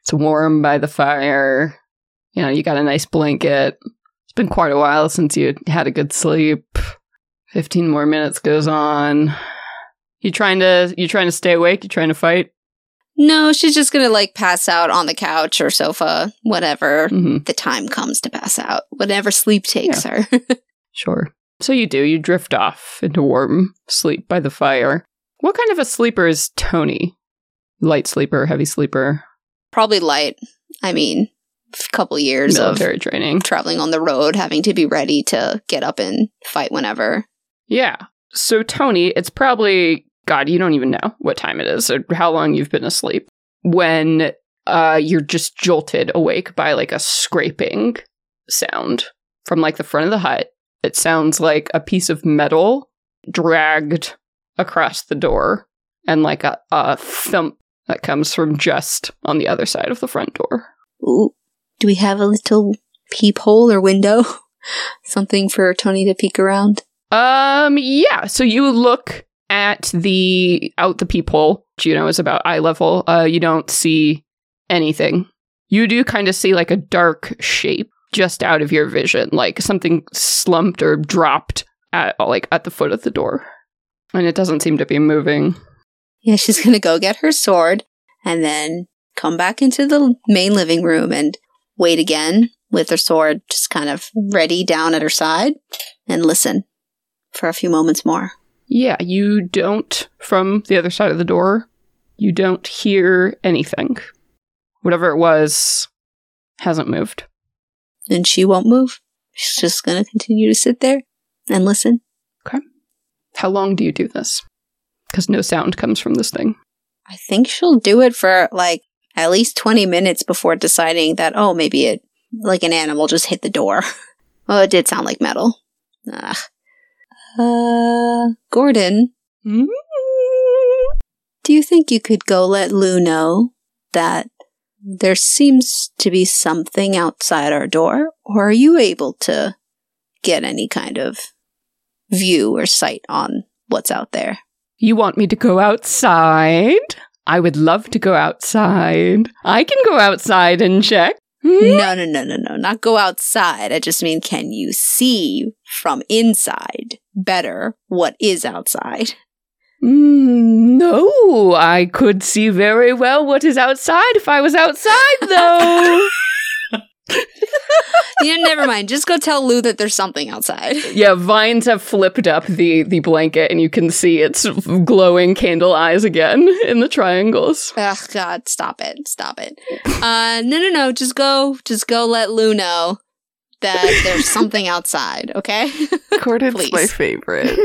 It's warm by the fire. You know, you got a nice blanket. It's been quite a while since you had a good sleep. Fifteen more minutes goes on. You trying to you trying to stay awake? You trying to fight? No, she's just gonna like pass out on the couch or sofa, whatever Mm-hmm. the time comes to pass out, whatever sleep takes her. Sure. So you do. You drift off into warm sleep by the fire. What kind of a sleeper is Tony? Light sleeper, heavy sleeper? Probably light. I mean, a couple years Military training. of traveling on the road, having to be ready to get up and fight whenever. Yeah. So Tony, it's probably, God, you don't even know what time it is or how long you've been asleep when uh, you're just jolted awake by like a scraping sound from like the front of the hut. It sounds like a piece of metal dragged across the door and like a, a thump that comes from just on the other side of the front door. Ooh. Do we have a little peephole or window? Something for Tony to peek around? Um, yeah. So you look at the, out the peephole, which, you know, is about eye level. Uh, you don't see anything. You do kind of see like a dark shape just out of your vision, like something slumped or dropped at, like at the foot of the door. And it doesn't seem to be moving. Yeah, she's gonna go get her sword and then come back into the main living room and wait again with her sword just kind of ready down at her side and listen for a few moments more. Yeah, you don't, from the other side of the door, you don't hear anything. Whatever it was hasn't moved. And she won't move. She's just gonna continue to sit there and listen. Okay. How long do you do this? Because no sound comes from this thing. I think she'll do it for like at least twenty minutes before deciding that, oh, maybe it, like an animal just hit the door. Well, it did sound like metal. Ugh. Uh, Gordon, Mm-hmm. do you think you could go let Lou know that there seems to be something outside our door? Or are you able to get any kind of view or sight on what's out there? You want me to go outside? I would love to go outside. I can go outside and check. Hmm? No, no, no, no, no. Not go outside. I just mean, can you see from inside better what is outside? Mm, no, I could see very well what is outside if I was outside, though. Yeah, never mind. Just go tell Lou that there's something outside. Yeah, vines have flipped up the, the blanket, and you can see its glowing candle eyes again in the triangles. Ugh, God, stop it. Stop it. Uh, no, no, no. Just go, just go let Lou know that there's something outside, okay? Gordon's Please. my favorite.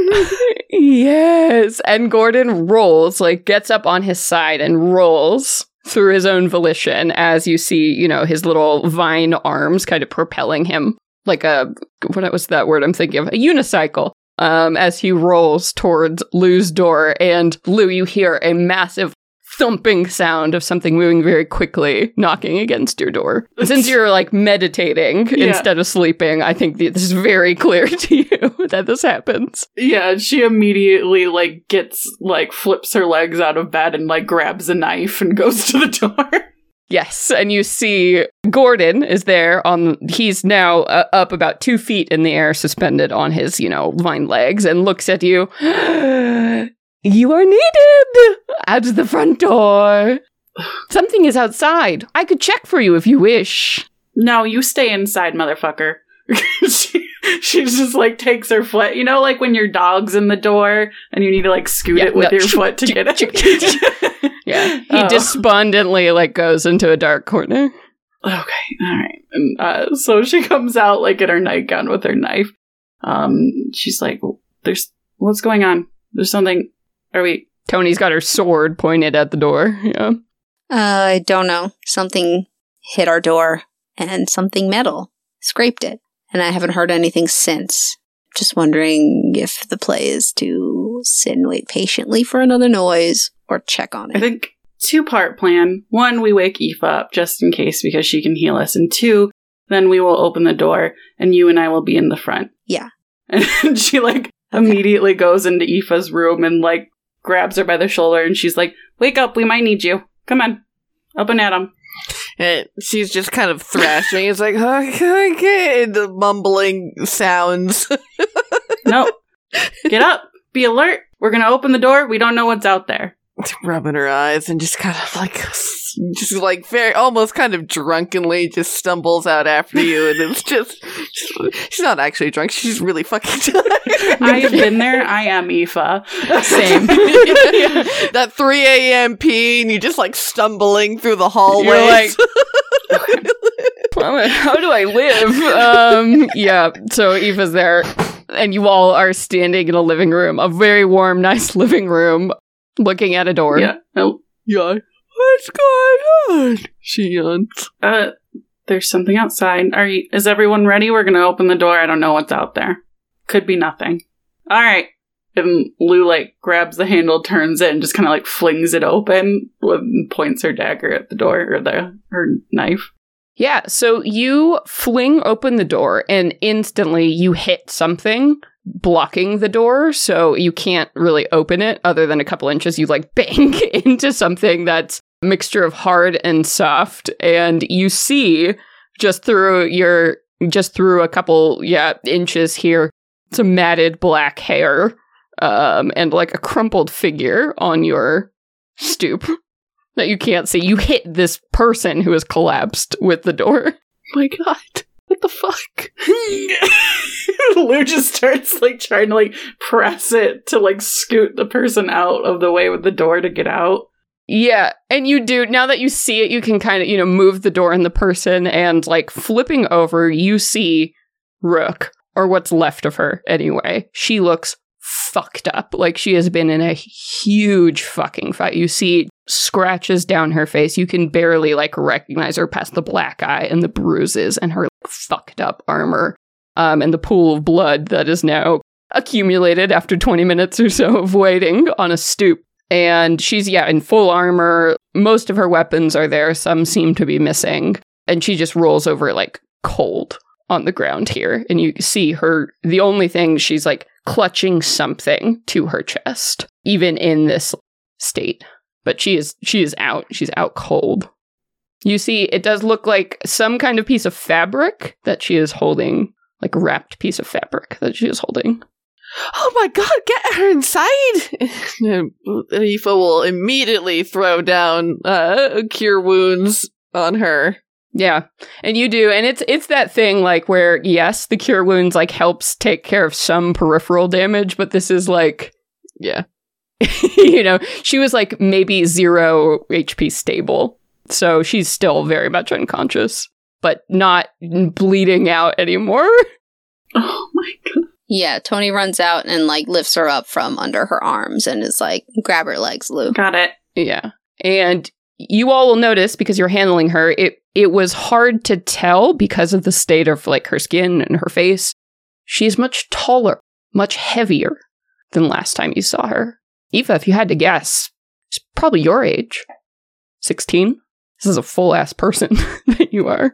Yes, and Gordon rolls, like gets up on his side and rolls through his own volition as you see, you know, his little vine arms kind of propelling him like a, what was that word I'm thinking of? A unicycle. Um, as he rolls towards Lou's door, and Lou, you hear a massive thumping sound of something moving very quickly, knocking against your door. Since you're like meditating Yeah. instead of sleeping, I think this is very clear to you that this happens. Yeah, she immediately, like, gets, like, flips her legs out of bed and, like, grabs a knife and goes to the door. Yes, and you see Gordon is there on, he's now uh, up about two feet in the air, suspended on his, you know, vine legs, and looks at you. You are needed at the front door. Something is outside. I could check for you if you wish. No, you stay inside, motherfucker. she, she just, like, takes her foot. You know, like, when your dog's in the door and you need to, like, scoot Yeah, it with no. your foot to get it? Yeah, he Oh. despondently, like, goes into a dark corner. Okay, all right. And uh, so she comes out, like, in her nightgown with her knife. Um, she's like, "There's what's going on? There's something. Are we?" Tony's got her sword pointed at the door. Yeah. Uh, I don't know. Something hit our door and something metal scraped it. And I haven't heard anything since. Just wondering if the play is to sit and wait patiently for another noise or check on I it. think two-part plan. One, we wake Aoife up just in case because she can heal us. And two, then we will open the door and you and I will be in the front. Yeah. And she, like, immediately goes into Aoife's room and, like, grabs her by the shoulder and she's like, "Wake up, we might need you. Come on. Up and at 'em." And she's just kind of thrashing. It's like, okay, okay, the mumbling sounds. Nope. Get up. Be alert. We're going to open the door. We don't know what's out there. Rubbing her eyes and just kind of like, just like very, almost kind of drunkenly just stumbles out after you. And it's just, she's not actually drunk. She's really fucking tired. I've been there. I am Aoife. Same. That three a.m. pee and you just like stumbling through the hallways. You're like, how do I live? Um, yeah, so Aoife's there, and you all are standing in a living room, a very warm, nice living room, looking at a door. Yeah. Oh. Yeah. What's going on? She yawns. Uh, there's something outside. Are you, is everyone ready? We're going to open the door. I don't know what's out there. Could be nothing. All right. And Lou, like, grabs the handle, turns it, and just kind of, like, flings it open and points her dagger at the door, or the her knife. Yeah, so you fling open the door, and instantly you hit something blocking the door, so you can't really open it other than a couple inches. You, like, bang into something that's a mixture of hard and soft, and you see just through your, just through a couple, yeah, inches here, some matted black hair. Um, and like a crumpled figure on your stoop that you can't see. You hit this person who has collapsed with the door. Oh my god. What the fuck? Lou just starts like trying to like press it to like scoot the person out of the way with the door to get out. Yeah, and you do. Now that you see it, you can kind of, you know, move the door and the person, and like flipping over, you see Rook, or what's left of her anyway. She looks fucked up. Like she has been in a huge fucking fight. You see scratches down her face. You can barely like recognize her past the black eye and the bruises and her like, fucked up armor. Um, and the pool of blood that is now accumulated after twenty minutes or so of waiting on a stoop. And she's, yeah, in full armor. Most of her weapons are there. Some seem to be missing. And she just rolls over like cold on the ground here. And you see her, the only thing she's like clutching something to her chest, even in this state. But she is, she is out. She's out cold. You see, it does look like some kind of piece of fabric that she is holding, like a wrapped piece of fabric that she is holding. Oh my god, get her inside! Aoife will immediately throw down uh, cure wounds on her. Yeah, and you do, and it's it's that thing like where, yes, the cure wounds like helps take care of some peripheral damage, but this is like, yeah. you know, she was like maybe zero H P stable, so she's still very much unconscious, but not bleeding out anymore. Oh my god. Yeah, Tony runs out and, like, lifts her up from under her arms and is like, grab her legs, Lou. Got it. Yeah. And you all will notice, because you're handling her, it, it was hard to tell because of the state of, like, her skin and her face. She's much taller, much heavier than last time you saw her. Aoife, if you had to guess, she's probably your age. sixteen? This is a full-ass person that you are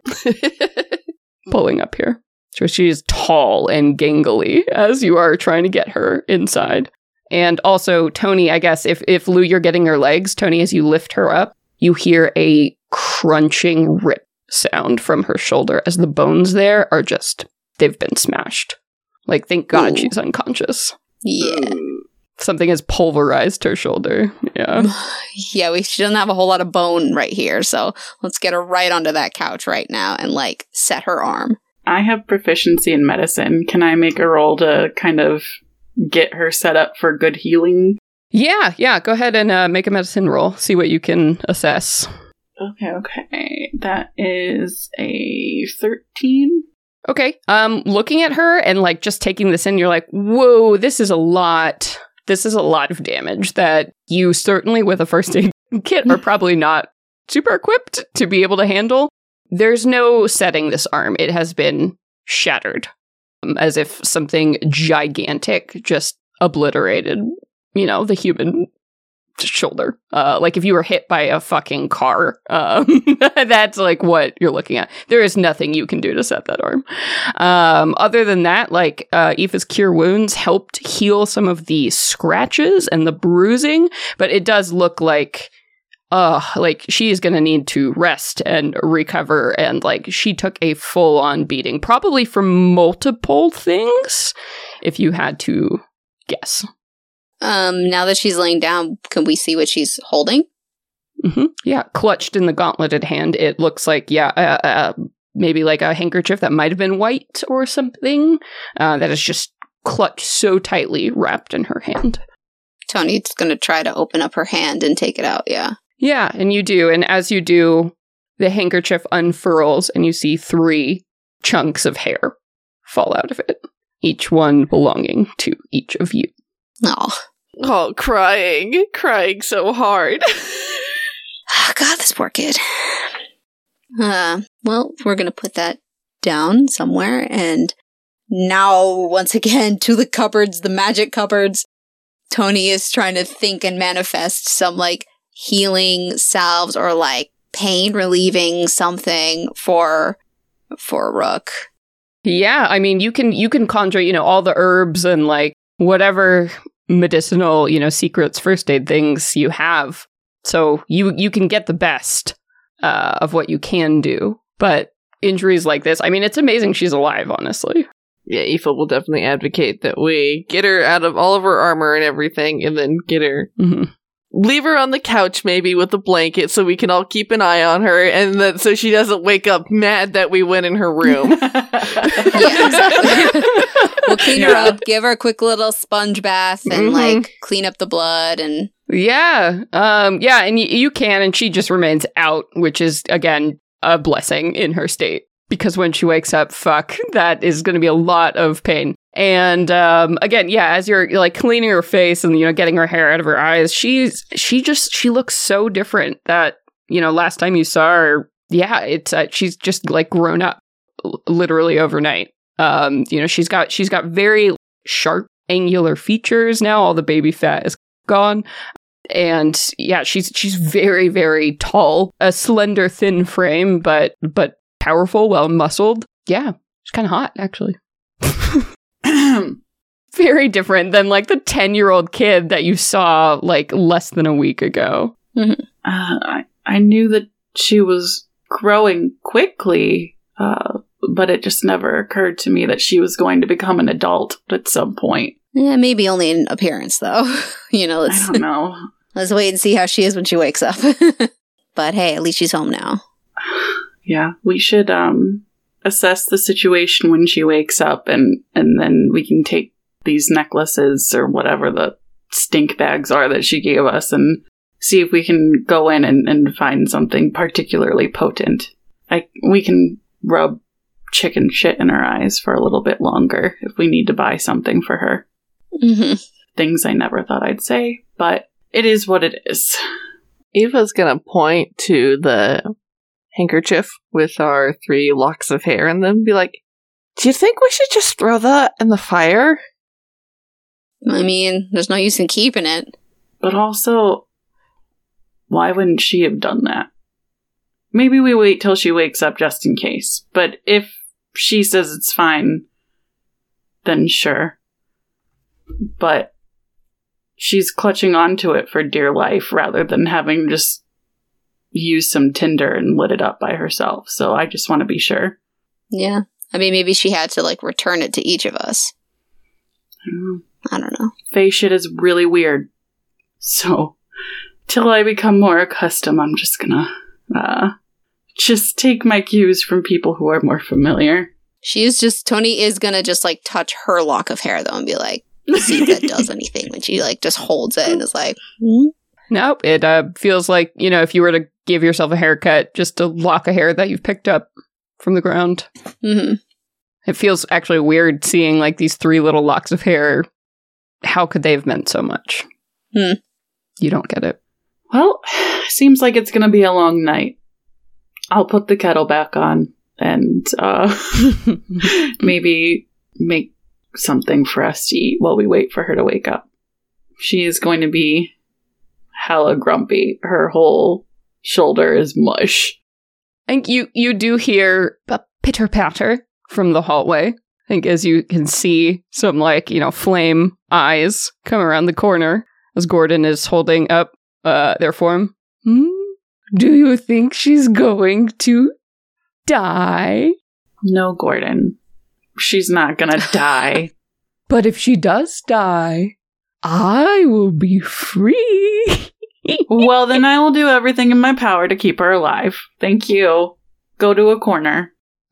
pulling up here. So she is tall and gangly as you are trying to get her inside. And also, Tony, I guess, if, if Lou, you're getting her legs, Tony, as you lift her up, you hear a crunching rip sound from her shoulder as the bones there are just, they've been smashed. Like, thank God Ooh. She's unconscious. Yeah. Something has pulverized her shoulder. Yeah. Yeah, we she doesn't have a whole lot of bone right here, so let's get her right onto that couch right now and, like, set her arm. I have proficiency in medicine. Can I make a roll to kind of get her set up for good healing? Yeah, yeah. Go ahead and uh, make a medicine roll. See what you can assess. Okay, okay. That is a thirteen. Okay. Um, looking at her and like just taking this in, you're like, whoa, this is a lot. This is a lot of damage that you certainly with a first aid kit are probably not super equipped to be able to handle. There's no setting this arm. It has been shattered, um, as if something gigantic just obliterated, you know, the human shoulder. Uh, like if you were hit by a fucking car, um, that's like what you're looking at. There is nothing you can do to set that arm. Um, other than that, like uh, Aoife's cure wounds helped heal some of the scratches and the bruising, but it does look like uh, like, she is going to need to rest and recover. And, like, she took a full-on beating, probably from multiple things, if you had to guess. Um, now that she's laying down, can we see what she's holding? Mm-hmm. Yeah, clutched in the gauntleted hand, it looks like, yeah, uh, uh, maybe like a handkerchief that might have been white or something, uh, that is just clutched so tightly wrapped in her hand. Tony's going to try to open up her hand and take it out, yeah. Yeah, and you do. And as you do, the handkerchief unfurls and you see three chunks of hair fall out of it, each one belonging to each of you. Oh. Oh, crying. Crying so hard. Oh, God, this poor kid. Uh, well, we're going to put that down somewhere. And now, once again, to the cupboards, the magic cupboards. Tony is trying to think and manifest some, like, healing salves or, like, pain relieving something for for Rook. Yeah, I mean, you can you can conjure, you know, all the herbs and, like, whatever medicinal, you know, secrets, first aid things you have. So you you can get the best uh, of what you can do. But injuries like this, I mean, it's amazing she's alive, honestly. Yeah, Aoife will definitely advocate that we get her out of all of her armor and everything, and then get her, Mm-hmm. leave her on the couch maybe with a blanket so we can all keep an eye on her, and that so she doesn't wake up mad that we went in her room. Yeah, exactly. We'll clean her up, give her a quick little sponge bath, and Mhm. like clean up the blood. And Yeah, um, yeah, and y- you can, and she just remains out, which is, again, a blessing in her state. Because when she wakes up, fuck, that is going to be a lot of pain. And um, again, yeah, as you're like cleaning her face and, you know, getting her hair out of her eyes, she's she just she looks so different that, you know, last time you saw her, yeah, it's uh, she's just like grown up l- literally overnight. Um, you know, she's got she's got very sharp, angular features now. All the baby fat is gone. And yeah, she's she's very, very tall, a slender, thin frame, but but powerful, well muscled. Yeah, she's kind of hot, actually. Very different than like the ten-year-old kid that you saw like less than a week ago. Uh, I, I knew that she was growing quickly, uh, but it just never occurred to me that she was going to become an adult at some point. yeah, maybe only in appearance, though. You know, let's I don't know. let's wait and see how she is when she wakes up. But hey, at least she's home now. Yeah, we should um assess the situation when she wakes up, and and then we can take these necklaces or whatever the stink bags are that she gave us and see if we can go in and, and find something particularly potent. I we can rub chicken shit in her eyes for a little bit longer if we need to buy something for her. Mm-hmm. Things I never thought I'd say, but it is what it is. Eva's gonna point to the handkerchief with our three locks of hair and then be like, do you think we should just throw that in the fire? I mean, there's no use in keeping it. But also, why wouldn't she have done that? Maybe we wait till she wakes up just in case. But if she says it's fine, then sure. But she's clutching onto it for dear life rather than having just used some tinder and lit it up by herself. So I just want to be sure. Yeah. I mean, maybe she had to, like, return it to each of us. I don't know. I don't know. Fae shit is really weird. So, till I become more accustomed, I'm just gonna, uh, just take my cues from people who are more familiar. She is just, Tony is gonna just, like, touch her lock of hair, though, and be like, see if that does anything. When she, like, just holds it and is like, hmm? Nope, it uh, feels like, you know, if you were to give yourself a haircut, just a lock of hair that you've picked up from the ground. Mm-hmm. It feels actually weird seeing like these three little locks of hair. How could they have meant so much? Hmm. You don't get it. Well, seems like it's gonna be a long night. I'll put the kettle back on and, uh, maybe make something for us to eat while we wait for her to wake up. She is going to be hella grumpy. Her whole shoulder is mush. I think you, you do hear a pitter-patter from the hallway. I think as you can see some, like, you know, flame eyes come around the corner as Gordon is holding up uh, their form. Hmm? Do you think she's going to die? No, Gordon. She's not gonna die. But if she does die, I will be free. Well, then I will do everything in my power to keep her alive. Thank you. Go to a corner.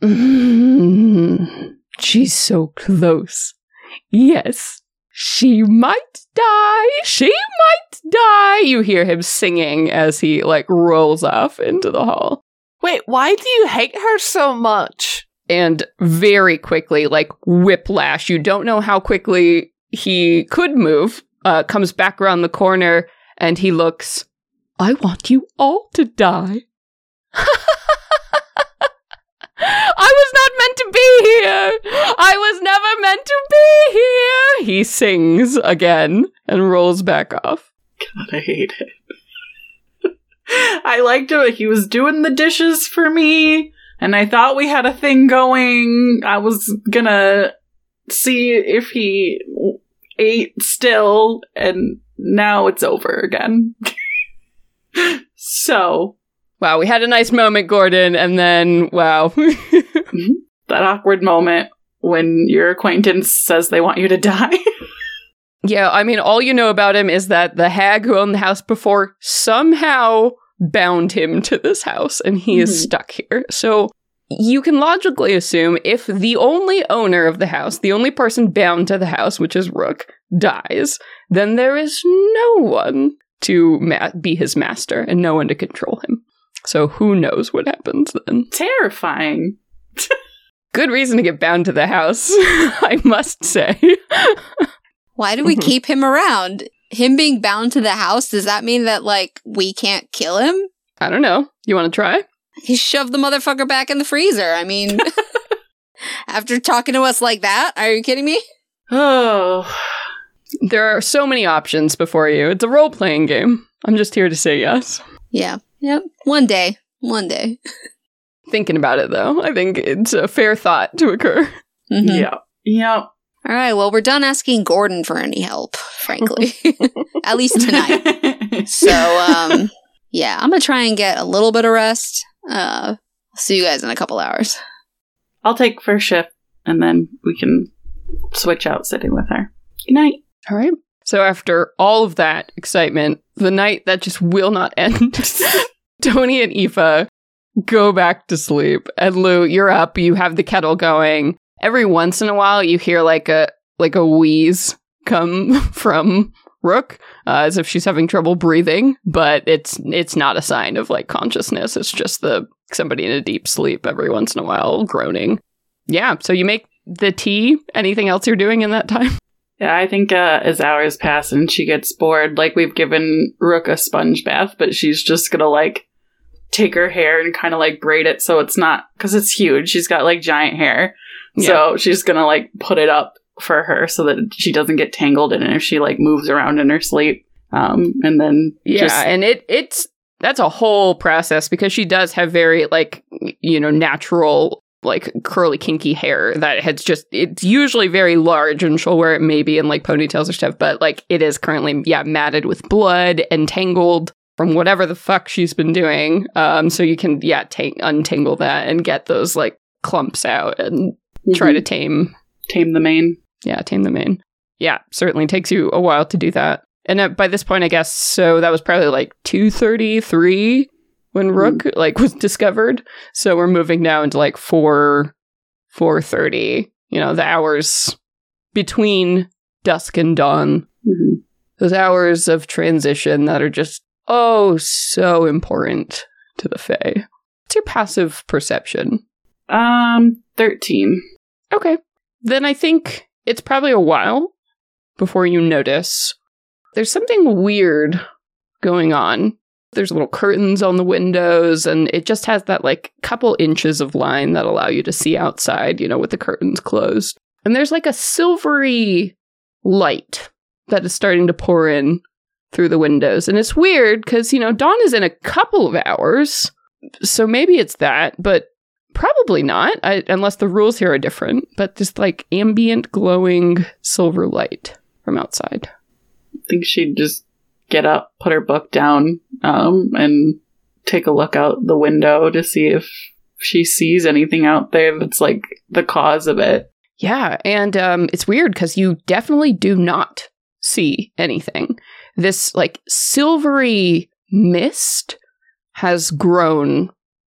Mm, she's so close. Yes, she might die. She might die. You hear him singing as he, like, rolls off into the hall. Wait, why do you hate her so much? And very quickly, like, whiplash. You don't know how quickly he could move. Uh, comes back around the corner, and he looks, I want you all to die. I was not meant to be here. I was never meant to be here. He sings again and rolls back off. God, I hate it. I liked it. He was doing the dishes for me, and I thought we had a thing going. I was gonna see if he ate still, and now it's over again. So... Wow, we had a nice moment, Gordon, and then, wow. That awkward moment when your acquaintance says they want you to die. Yeah, I mean, all you know about him is that the hag who owned the house before somehow bound him to this house, and he mm-hmm. is stuck here. So you can logically assume if the only owner of the house, the only person bound to the house, which is Rook, dies, then there is no one to ma- be his master and no one to control him. So who knows what happens then? Terrifying. Good reason to get bound to the house, I must say. Why do we keep him around? Him being bound to the house, does that mean that, like, we can't kill him? I don't know. You want to try? He shoved the motherfucker back in the freezer. I mean, after talking to us like that, are you kidding me? Oh. There are so many options before you. It's a role-playing game. I'm just here to say yes. Yeah. Yep. One day. One day. Thinking about it, though, I think it's a fair thought to occur. Mm-hmm. Yeah. Yeah. All right. Well, we're done asking Gordon for any help, frankly. At least tonight. So, um, yeah, I'm going to try and get a little bit of rest. Uh, I'll see you guys in a couple hours. I'll take first shift, and then we can switch out sitting with her. Good night. All right. So after all of that excitement, the night that just will not end, Tony and Aoife go back to sleep. And Lou, you're up. You have the kettle going. Every once in a while, you hear like a like a wheeze come from Rook, uh, as if she's having trouble breathing. But it's it's not a sign of like consciousness. It's just the somebody in a deep sleep every once in a while groaning. Yeah. So you make the tea. Anything else you're doing in that time? Yeah, I think uh, as hours pass and she gets bored, like we've given Rook a sponge bath, but she's just gonna like take her hair and kind of like braid it so it's not, because it's huge. She's got like giant hair. Yeah. So she's gonna like put it up for her so that she doesn't get tangled in it if she like moves around in her sleep. Um, and then yeah, just- and it it's that's a whole process because she does have very like, you know, natural like curly kinky hair that has just, it's usually very large and she'll wear it maybe in like ponytails or stuff, but like it is currently yeah matted with blood and tangled from whatever the fuck she's been doing. Um, so you can yeah ta- untangle that and get those like clumps out and mm-hmm. try to tame tame the mane. Yeah, tame the mane. Yeah, certainly takes you a while to do that. And uh, by this point, I guess, so that was probably like two thirty-three when Rook mm. like was discovered. So we're moving now into like four, four thirty. You know, the hours between dusk and dawn. Mm-hmm. Those hours of transition that are just oh so important to the Fae. What's your passive perception? Um, thirteen. Okay, then I think it's probably a while before you notice there's something weird going on. There's little curtains on the windows, and it just has that, like, couple inches of line that allow you to see outside, you know, with the curtains closed. And there's, like, a silvery light that is starting to pour in through the windows. And it's weird, because, you know, dawn is in a couple of hours, so maybe it's that, but probably not, I, unless the rules here are different. But just, like, ambient, glowing silver light from outside. I think she'd just get up, put her book down, um, and take a look out the window to see if she sees anything out there that's like the cause of it. Yeah, and um, it's weird because you definitely do not see anything. This like silvery mist has grown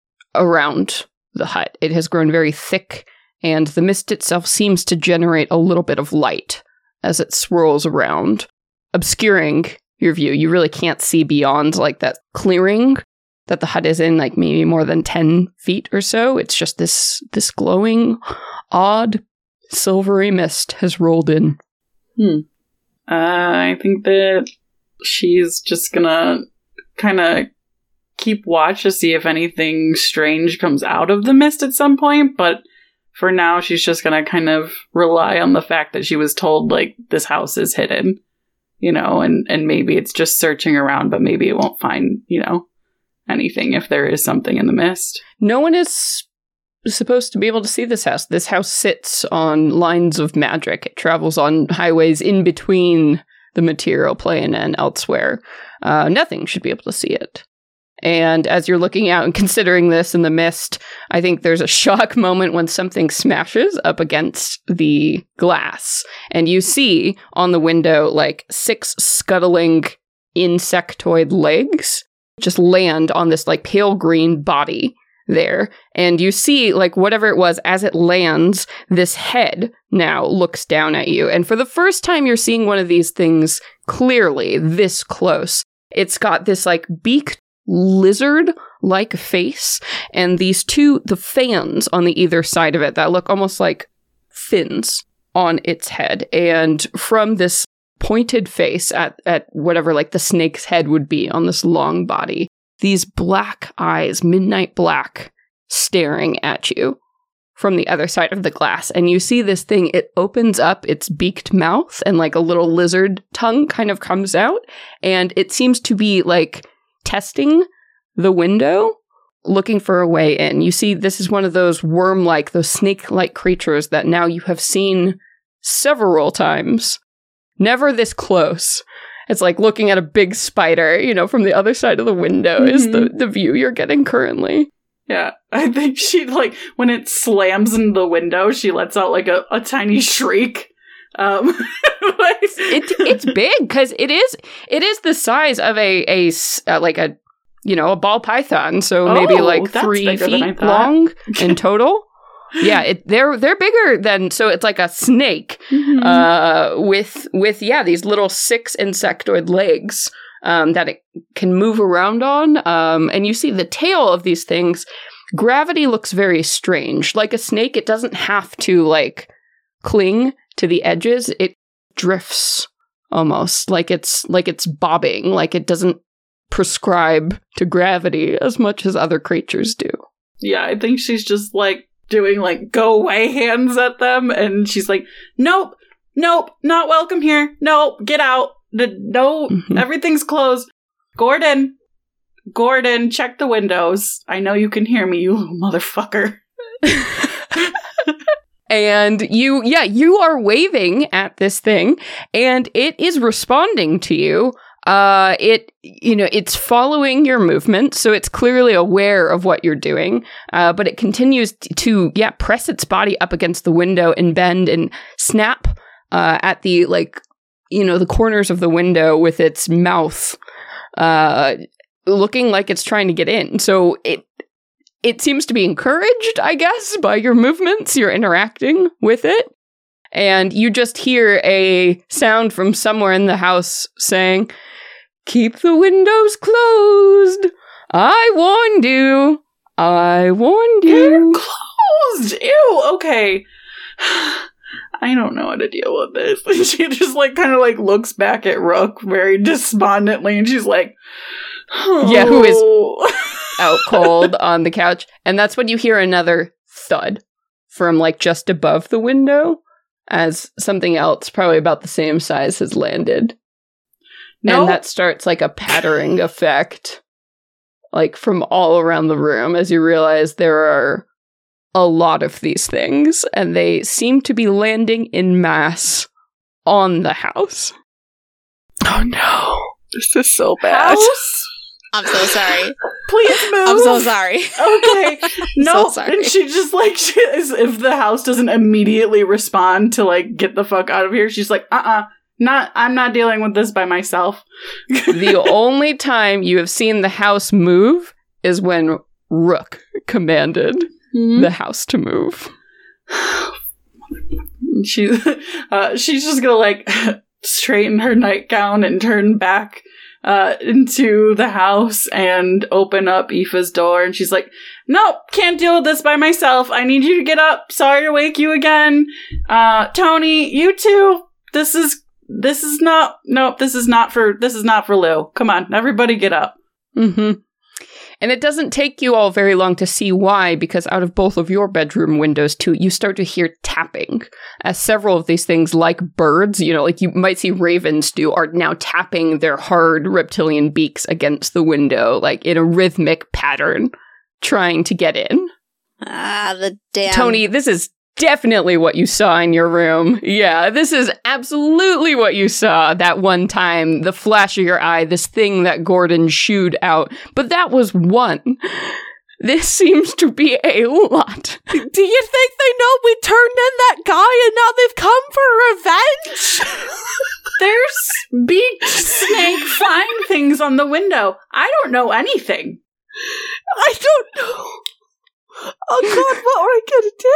around the hut. It has grown very thick, and the mist itself seems to generate a little bit of light as it swirls around, obscuring your view. You really can't see beyond like that clearing that the hut is in, like maybe more than ten feet or so. It's just this this glowing, odd, silvery mist has rolled in. Hmm. Uh, I think that she's just gonna kind of keep watch to see if anything strange comes out of the mist at some point, but for now she's just gonna kind of rely on the fact that she was told, like, this house is hidden, you know, and, and maybe it's just searching around, but maybe it won't find, you know, anything if there is something in the mist. No one is supposed to be able to see this house. This house sits on lines of magic. It travels on highways in between the material plane and elsewhere. Uh, nothing should be able to see it. And as you're looking out and considering this in the mist, I think there's a shock moment when something smashes up against the glass. And you see on the window like six scuttling insectoid legs just land on this like pale green body there. And you see like whatever it was, as it lands, this head now looks down at you. And for the first time you're seeing one of these things clearly this close. It's got this like beaked lizard-like face, and these two, the fans on the either side of it that look almost like fins on its head. And from this pointed face at, at whatever like the snake's head would be on this long body, these black eyes, midnight black, staring at you from the other side of the glass. And you see this thing, it opens up its beaked mouth and like a little lizard tongue kind of comes out, and it seems to be like testing the window, looking for a way in. You see, this is one of those worm-like, those snake-like creatures that now you have seen several times. Never this close. It's like looking at a big spider, you know, from the other side of the window mm-hmm. is the, the view you're getting currently. Yeah, I think she, like, when it slams into the window, she lets out, like, a, a tiny shriek. Um, like, it, it's big, because it is, it is the size of a, a uh, like a, you know, a ball python, so oh, maybe like three feet long in total. Yeah, it, they're they're bigger than, so it's like a snake mm-hmm. uh, with with yeah these little six insectoid legs um, that it can move around on, um, and you see the tail of these things. Gravity looks very strange. Like a snake, it doesn't have to like cling to the edges. It drifts almost like it's like it's bobbing. Like it doesn't prescribe to gravity as much as other creatures do. Yeah, I think she's just like doing like go away hands at them, and she's like, nope, nope, not welcome here. Nope, get out. No, mm-hmm. everything's closed. Gordon, Gordon, check the windows. I know you can hear me, you little motherfucker. And you, yeah, you are waving at this thing, and it is responding to you. Uh, it, you know, it's following your movement, so it's clearly aware of what you're doing. Uh, but it continues to, to, yeah, press its body up against the window and bend and snap uh, at the, like, you know, the corners of the window with its mouth, uh, looking like it's trying to get in. So it. It seems to be encouraged, I guess, by your movements. You're interacting with it. And you just hear a sound from somewhere in the house saying, "Keep the windows closed. I warned you. I warned you." They're closed. Ew. Okay. I don't know how to deal with this. And she just like kind of like looks back at Rook very despondently, and she's like, oh. Yeah, who is out cold on the couch. And that's when you hear another thud from like just above the window as something else probably about the same size has landed. Nope. And that starts like a pattering effect like from all around the room as you realize there are a lot of these things, and they seem to be landing in mass on the house. Oh no. This is so bad. House? I'm so sorry. please move. I'm so sorry. Okay. No. So sorry. And she just like, she is, if the house doesn't immediately respond to like, get the fuck out of here, she's like, uh-uh, not, I'm not dealing with this by myself. The only time you have seen the house move is when Rook commanded Mm-hmm. the house to move. She, uh, she's just gonna like straighten her nightgown and turn back uh, into the house and open up Aoife's door. And she's like, nope, can't deal with this by myself. I need you to get up. Sorry to wake you again. Uh, Tony, you too. This is, this is not, nope, this is not for, this is not for Lou. Come on, everybody get up. Mm-hmm. And it doesn't take you all very long to see why, because out of both of your bedroom windows, too, you start to hear tapping. As several of these things, like birds, you know, like you might see ravens do, are now tapping their hard reptilian beaks against the window, like in a rhythmic pattern, trying to get in. Ah, the damn. Tony, this is definitely what you saw in your room. Yeah, this is absolutely what you saw that one time. The flash of your eye, this thing that Gordon shooed out. But that was one. This seems to be a lot. Do you think they know we turned in that guy and now they've come for revenge? There's beaked snake flying things on the window. I don't know anything. I don't know. Oh God, what are we gonna do?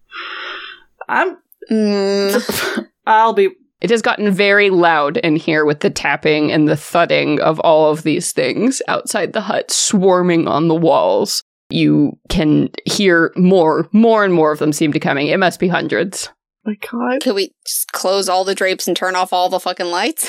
I'm. Mm. I'll be. It has gotten very loud in here with the tapping and the thudding of all of these things outside the hut swarming on the walls. You can hear more, more and more of them seem to be coming. It must be hundreds. My God. Could we just close all the drapes and turn off all the fucking lights?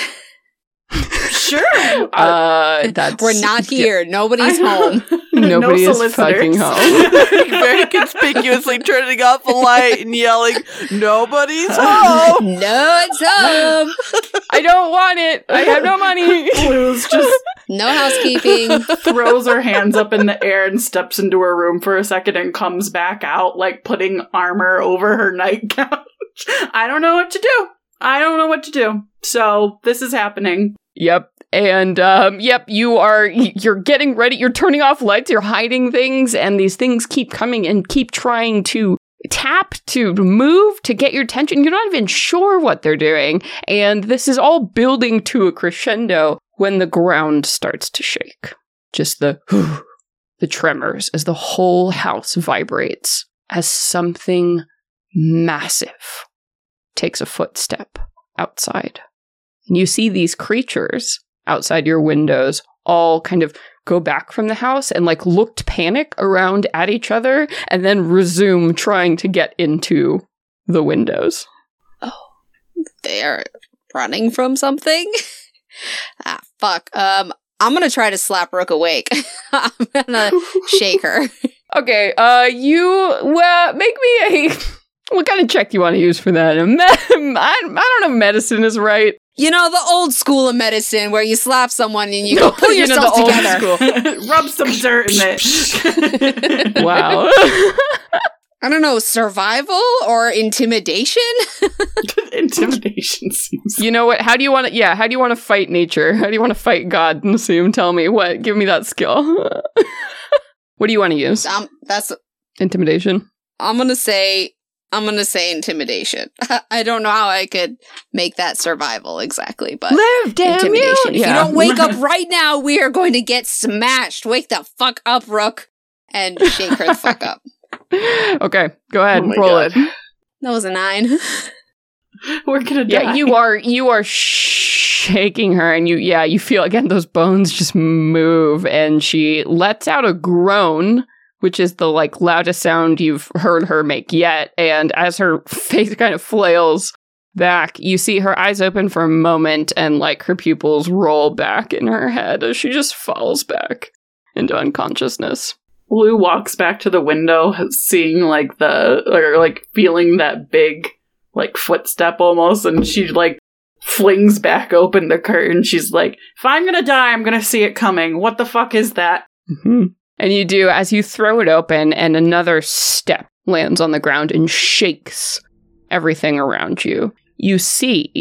Sure. Uh, that's We're not here. Nobody's home. Nobody No is solicitors. fucking home. Very conspicuously turning off a light and yelling, "Nobody's home!" No, it's home. I don't want it. I have no money. Blue's just No housekeeping. throws her hands up in the air and steps into her room for a second and comes back out, like putting armor over her nightgown. I don't know what to do. I don't know what to do. So this is happening. Yep. And, um, yep, you are, you're getting ready, you're turning off lights, you're hiding things, and these things keep coming and keep trying to tap, to move, to get your attention. You're not even sure what they're doing. And this is all building to a crescendo when the ground starts to shake. Just the, the tremors as the whole house vibrates as something massive takes a footstep outside. And you see these creatures outside your windows all kind of go back from the house and like look to panic around at each other and then resume trying to get into the windows. Oh, they're running from something? Ah, fuck. Um, I'm gonna try to slap Rook awake. I'm gonna shake her. Okay, uh, you, well, make me a... What kind of check do you want to use for that? A me- I, I don't know if medicine is right. You know, the old school of medicine where you slap someone and you go, pull You know, yourself the old together. school. Rub some dirt in it. Wow. I don't know, survival or intimidation? Intimidation seems. You know what? How do you want to, yeah, how do you want to fight nature? How do you want to fight God? Nassim, tell me. What? Give me that skill. What do you want to use? Um, that's, Intimidation? I'm gonna say, I'm gonna say intimidation. I don't know how I could make that survival exactly, but Live, damn intimidation. you! If you don't wake up right now, we are going to get smashed. Wake the fuck up, Rook, and shake her the fuck up. Okay, go ahead, Oh my roll God. it. That was a nine. We're gonna die. Yeah, you are you are shaking her, and you yeah you feel again those bones just move, and she lets out a groan, which is the like loudest sound you've heard her make yet. And as her face kind of flails back, you see her eyes open for a moment, and like her pupils roll back in her head as she just falls back into unconsciousness. Lou walks back to the window, seeing like the, or like feeling that big, like footstep almost, and she like flings back open the curtain. She's like, if I'm gonna die, I'm gonna see it coming. What the fuck is that? Mm-hmm. And you do, as you throw it open, and another step lands on the ground and shakes everything around you. You see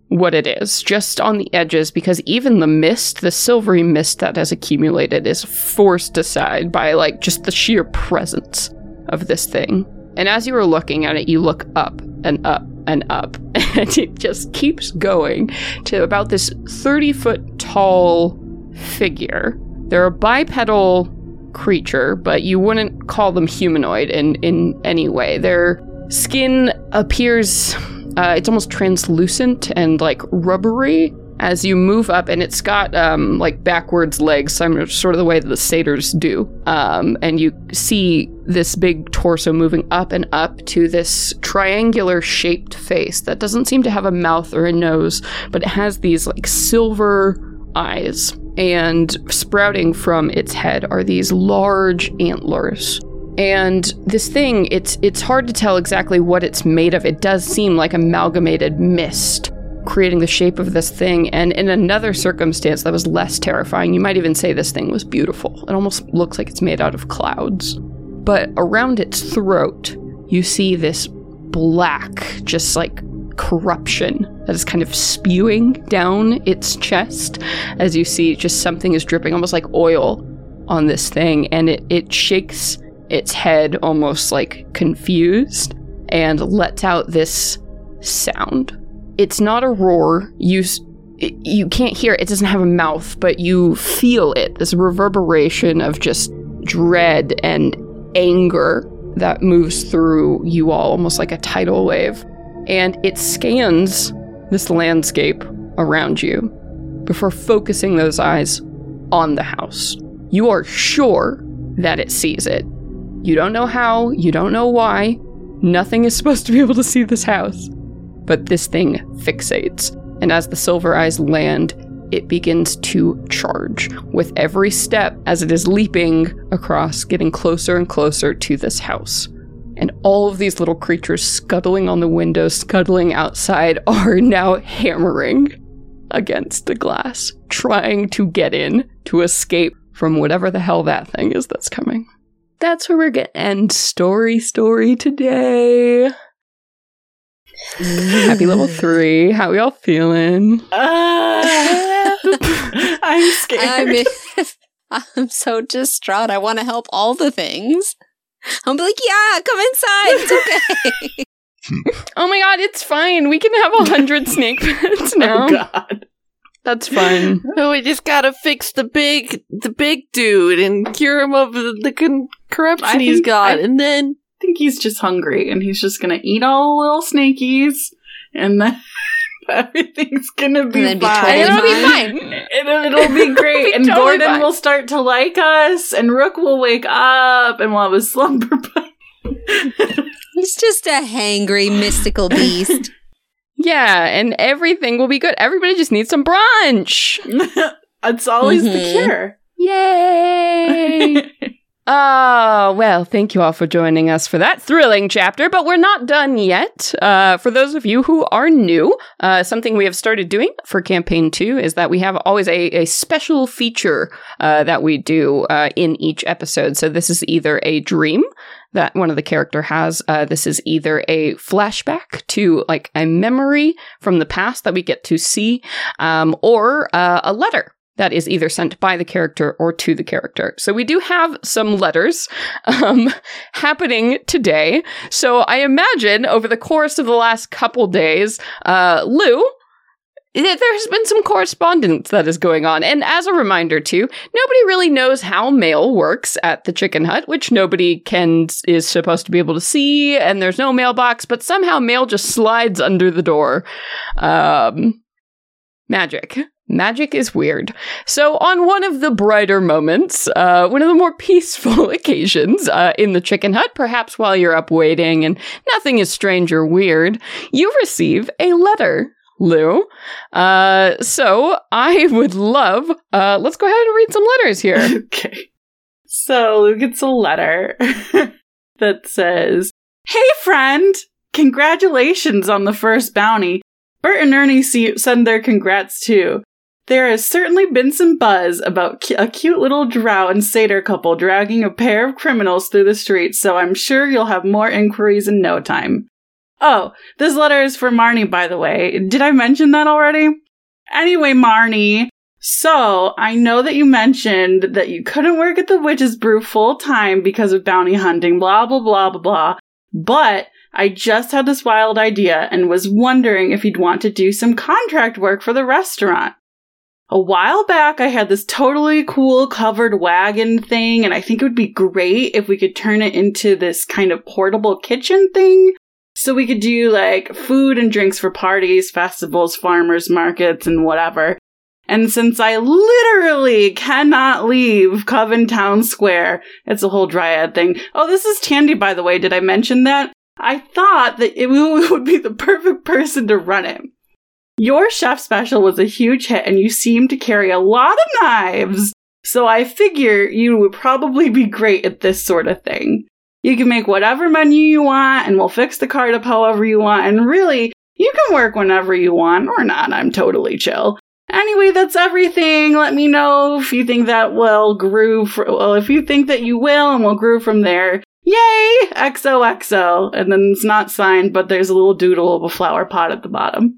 what it is, just on the edges, because even the mist, the silvery mist that has accumulated, is forced aside by, like, just the sheer presence of this thing. And as you are looking at it, you look up and up and up, and it just keeps going to about this thirty-foot tall figure. They're a bipedal creature, but you wouldn't call them humanoid in, in any way. Their skin appears, uh, it's almost translucent and like rubbery as you move up, and it's got um, like backwards legs, sort of the way that the satyrs do. Um, and you see this big torso moving up and up to this triangular shaped face that doesn't seem to have a mouth or a nose, but it has these like silver eyes. And sprouting from its head are these large antlers. And this thing, it's it's hard to tell exactly what it's made of. It does seem like amalgamated mist, creating the shape of this thing. And in another circumstance that was less terrifying, you might even say this thing was beautiful. It almost looks like it's made out of clouds. But around its throat, you see this black, just like corruption that is kind of spewing down its chest as you see just something is dripping, almost like oil on this thing, and it, it shakes its head almost like confused and lets out this sound. It's not a roar. You you can't hear it. It doesn't have a mouth, but you feel it, this reverberation of just dread and anger that moves through you all almost like a tidal wave. And it scans this landscape around you before focusing those eyes on the house. You are sure that it sees it. You don't know how, you don't know why. Nothing is supposed to be able to see this house. But this thing fixates. And as the silver eyes land, it begins to charge with every step as it is leaping across, getting closer and closer to this house. And all of these little creatures scuttling on the windows, scuttling outside, are now hammering against the glass, trying to get in to escape from whatever the hell that thing is that's coming. That's where we're going to end story story today. Happy level three. How we all feeling? Uh, I'm scared. I'm, I'm so distraught. I want to help all the things. I'm like, yeah, come inside. It's okay. Oh my god, it's fine. We can have a hundred snake pits now. Oh god. That's fun. So we just gotta fix the big, the big dude and cure him of the, the con- corruption I he's think- got, I- and then I think he's just hungry and he's just gonna eat all the little snakies and then everything's gonna be And then be fine. totally And it'll be fine. fine. It'll, it'll be great. It'll be and totally Gordon fine. will start to like us and Rook will wake up and we'll have a slumber party. He's just a hangry, mystical beast. Yeah, and everything will be good. Everybody just needs some brunch. It's always the Mhm. cure. Yay! Oh, well, thank you all for joining us for that thrilling chapter, but we're not done yet. Uh, for those of you who are new, uh, something we have started doing for Campaign two is that we have always a, a special feature uh, that we do uh, in each episode. So this is either a dream that one of the character has. Uh, this is either a flashback to like a memory from the past that we get to see, um, or uh, a letter that is either sent by the character or to the character. So we do have some letters um, happening today. So I imagine over the course of the last couple days, uh, Lou, there's been some correspondence that is going on. And as a reminder, too, nobody really knows how mail works at the Chicken Hut, which nobody can is supposed to be able to see, and there's no mailbox, but somehow mail just slides under the door. Um, magic. Magic is weird. So on one of the brighter moments, uh, one of the more peaceful occasions uh, in the Chicken Hut, perhaps while you're up waiting and nothing is strange or weird, you receive a letter, Lou. Uh, so I would love, uh, let's go ahead and read some letters here. Okay. So Lou gets a letter that says, "Hey friend, congratulations on the first bounty. Bert and Ernie see- send their congrats too. There has certainly been some buzz about cu- a cute little drow and satyr couple dragging a pair of criminals through the streets, so I'm sure you'll have more inquiries in no time. Oh, this letter is for Marnie, by the way. Did I mention that already? Anyway, Marnie, so I know that you mentioned that you couldn't work at the Witch's Brew full time because of bounty hunting, blah, blah, blah, blah, blah. But I just had this wild idea and was wondering if you'd want to do some contract work for the restaurant. A while back, I had this totally cool covered wagon thing, and I think it would be great if we could turn it into this kind of portable kitchen thing. So we could do, like, food and drinks for parties, festivals, farmers markets, and whatever. And since I literally cannot leave Coven Town Square, it's a whole Dryad thing. Oh, this is Tandy, by the way. Did I mention that? I thought that it would be the perfect person to run it. Your chef special was a huge hit, and you seem to carry a lot of knives, so I figure you would probably be great at this sort of thing. You can make whatever menu you want, and we'll fix the card up however you want, and really, you can work whenever you want, or not, I'm totally chill. Anyway, that's everything. Let me know if you think that will groove, for, well, if you think that you will, and we'll groove from there. Yay! X O X O. And then it's not signed, but there's a little doodle of a flower pot at the bottom.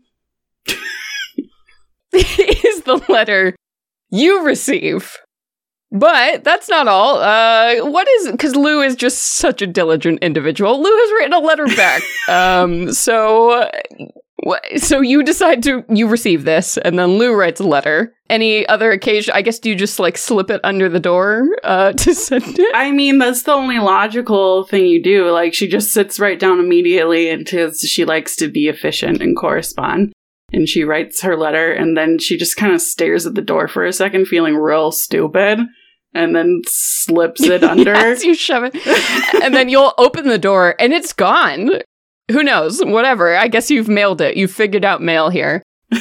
Is the letter you receive. But that's not all. Uh, what is, because Lou is just such a diligent individual. Lou has written a letter back. um, so, wh- so you decide to, you receive this, and then Lou writes a letter. Any other occasion, I guess, do you just like slip it under the door uh, to send it? I mean, that's the only logical thing you do. Like, she just sits right down immediately because she likes to be efficient and correspond. And she writes her letter, and then she just kind of stares at the door for a second, feeling real stupid, and then slips it under. Yes, you shove it. And then you'll open the door, and it's gone. Who knows? Whatever. I guess you've mailed it. You've figured out mail here.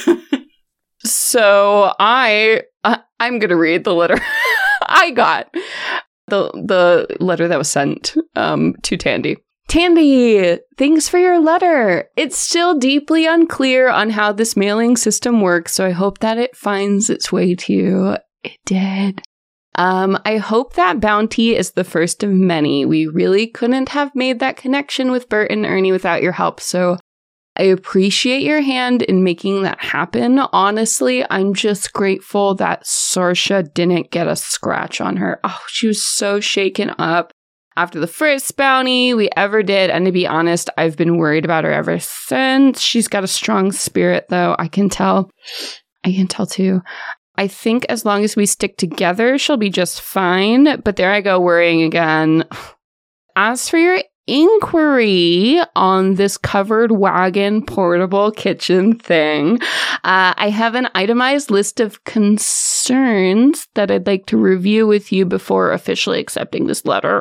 So I, uh, I'm going to read the letter I got. The the letter that was sent um, to Tandy. Tandy, thanks for your letter. It's still deeply unclear on how this mailing system works, so I hope that it finds its way to you. It did. Um, I hope that bounty is the first of many. We really couldn't have made that connection with Bert and Ernie without your help, so I appreciate your hand in making that happen. Honestly, I'm just grateful that Saoirse didn't get a scratch on her. Oh, she was so shaken up after the first bounty we ever did, and to be honest, I've been worried about her ever since. She's got a strong spirit, though. I can tell. I can tell, too. I think as long as we stick together, she'll be just fine. But there I go, worrying again. As for your inquiry on this covered wagon portable kitchen thing, uh, I have an itemized list of concerns that I'd like to review with you before officially accepting this letter.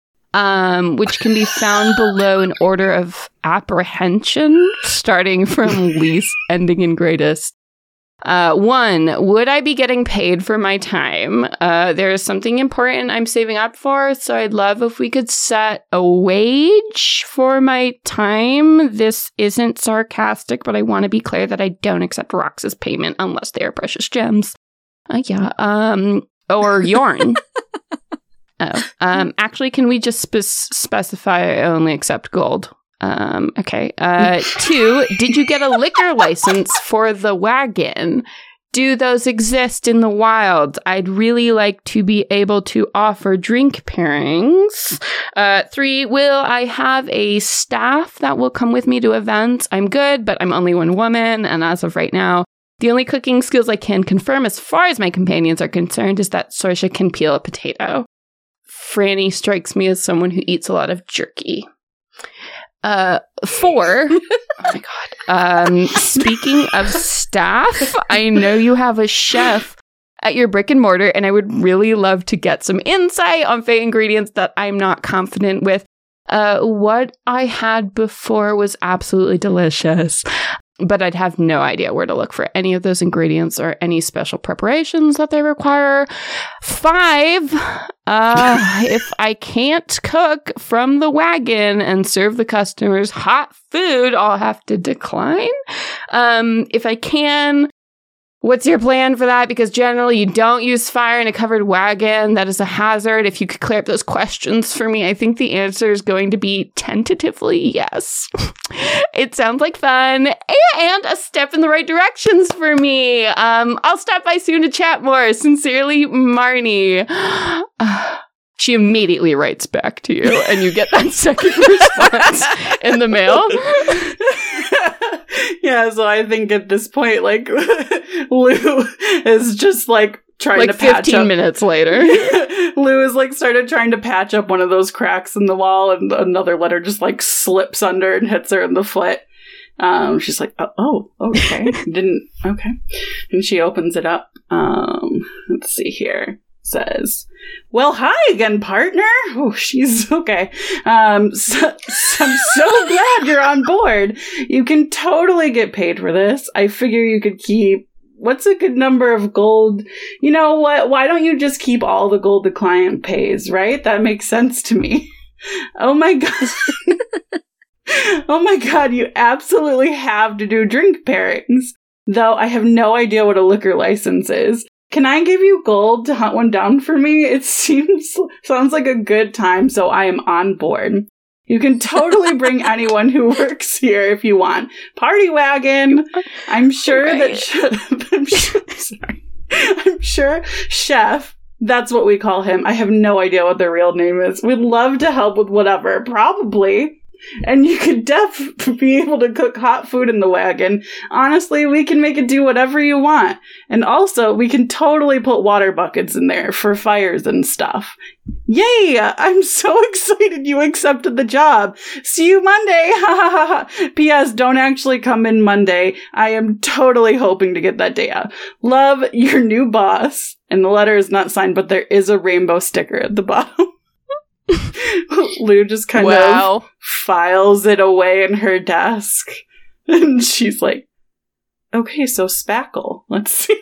Um, which can be found below in order of apprehension, starting from least, ending in greatest. Uh, one, would I be getting paid for my time? Uh, there is something important I'm saving up for, so I'd love if we could set a wage for my time. This isn't sarcastic, but I want to be clear that I don't accept rocks as payment unless they are precious gems. Uh, yeah, um, or yarn. Oh, um, actually, can we just spe- specify I only accept gold? Um, okay. Uh, two, did you get a liquor license for the wagon? Do those exist in the wild? I'd really like to be able to offer drink pairings. Uh, three, will I have a staff that will come with me to events? I'm good, but I'm only one woman, and as of right now, the only cooking skills I can confirm as far as my companions are concerned is that Saoirse can peel a potato. Franny strikes me as someone who eats a lot of jerky. Uh, four. Oh my god. Um, speaking of staff, I know you have a chef at your brick and mortar, and I would really love to get some insight on Fae ingredients that I'm not confident with. Uh, what I had before was absolutely delicious, but I'd have no idea where to look for any of those ingredients or any special preparations that they require. Five, uh, if I can't cook from the wagon and serve the customers hot food, I'll have to decline. Um, if I can, What's your plan for that? Because generally you don't use fire in a covered wagon. That is a hazard. If you could clear up those questions for me, I think the answer is going to be tentatively yes. It sounds like fun and a step in the right directions for me. Um, I'll stop by soon to chat more. Sincerely, Marnie. She immediately writes back to you, and you get that second response in the mail. Yeah, so I think at this point, like, Lou is just, like, trying like to patch fifteen up. minutes later. Lou is, like, started trying to patch up one of those cracks in the wall, and another letter just, like, slips under and hits her in the foot. Um, she's like, oh, oh okay. Didn't, okay. And she opens it up. Um, let's see here. Says, well, hi again, partner. Oh, she's okay. Um, so, so I'm so glad you're on board. You can totally get paid for this. I figure you could keep, what's a good number of gold? You know what? Why don't you just keep all the gold the client pays, right? That makes sense to me. Oh my God. Oh my God, you absolutely have to do drink pairings. Though I have no idea what a liquor license is. Can I give you gold to hunt one down for me? It seems, sounds like a good time, so I am on board. You can totally bring anyone who works here if you want. Party wagon. I'm sure Right. that, sh- I'm sure, sorry. I'm sure Chef, that's what we call him. I have no idea what their real name is. We'd love to help with whatever, probably. And you could def be able to cook hot food in the wagon. Honestly, we can make it do whatever you want. And also, we can totally put water buckets in there for fires and stuff. Yay! I'm so excited you accepted the job. See you Monday! Ha ha ha ha! P S. Don't actually come in Monday. I am totally hoping to get that day out. Love, your new boss. And the letter is not signed, but there is a rainbow sticker at the bottom. Lou just kind Wow. of files it away in her desk. And she's like, okay, so Spackle. Let's see.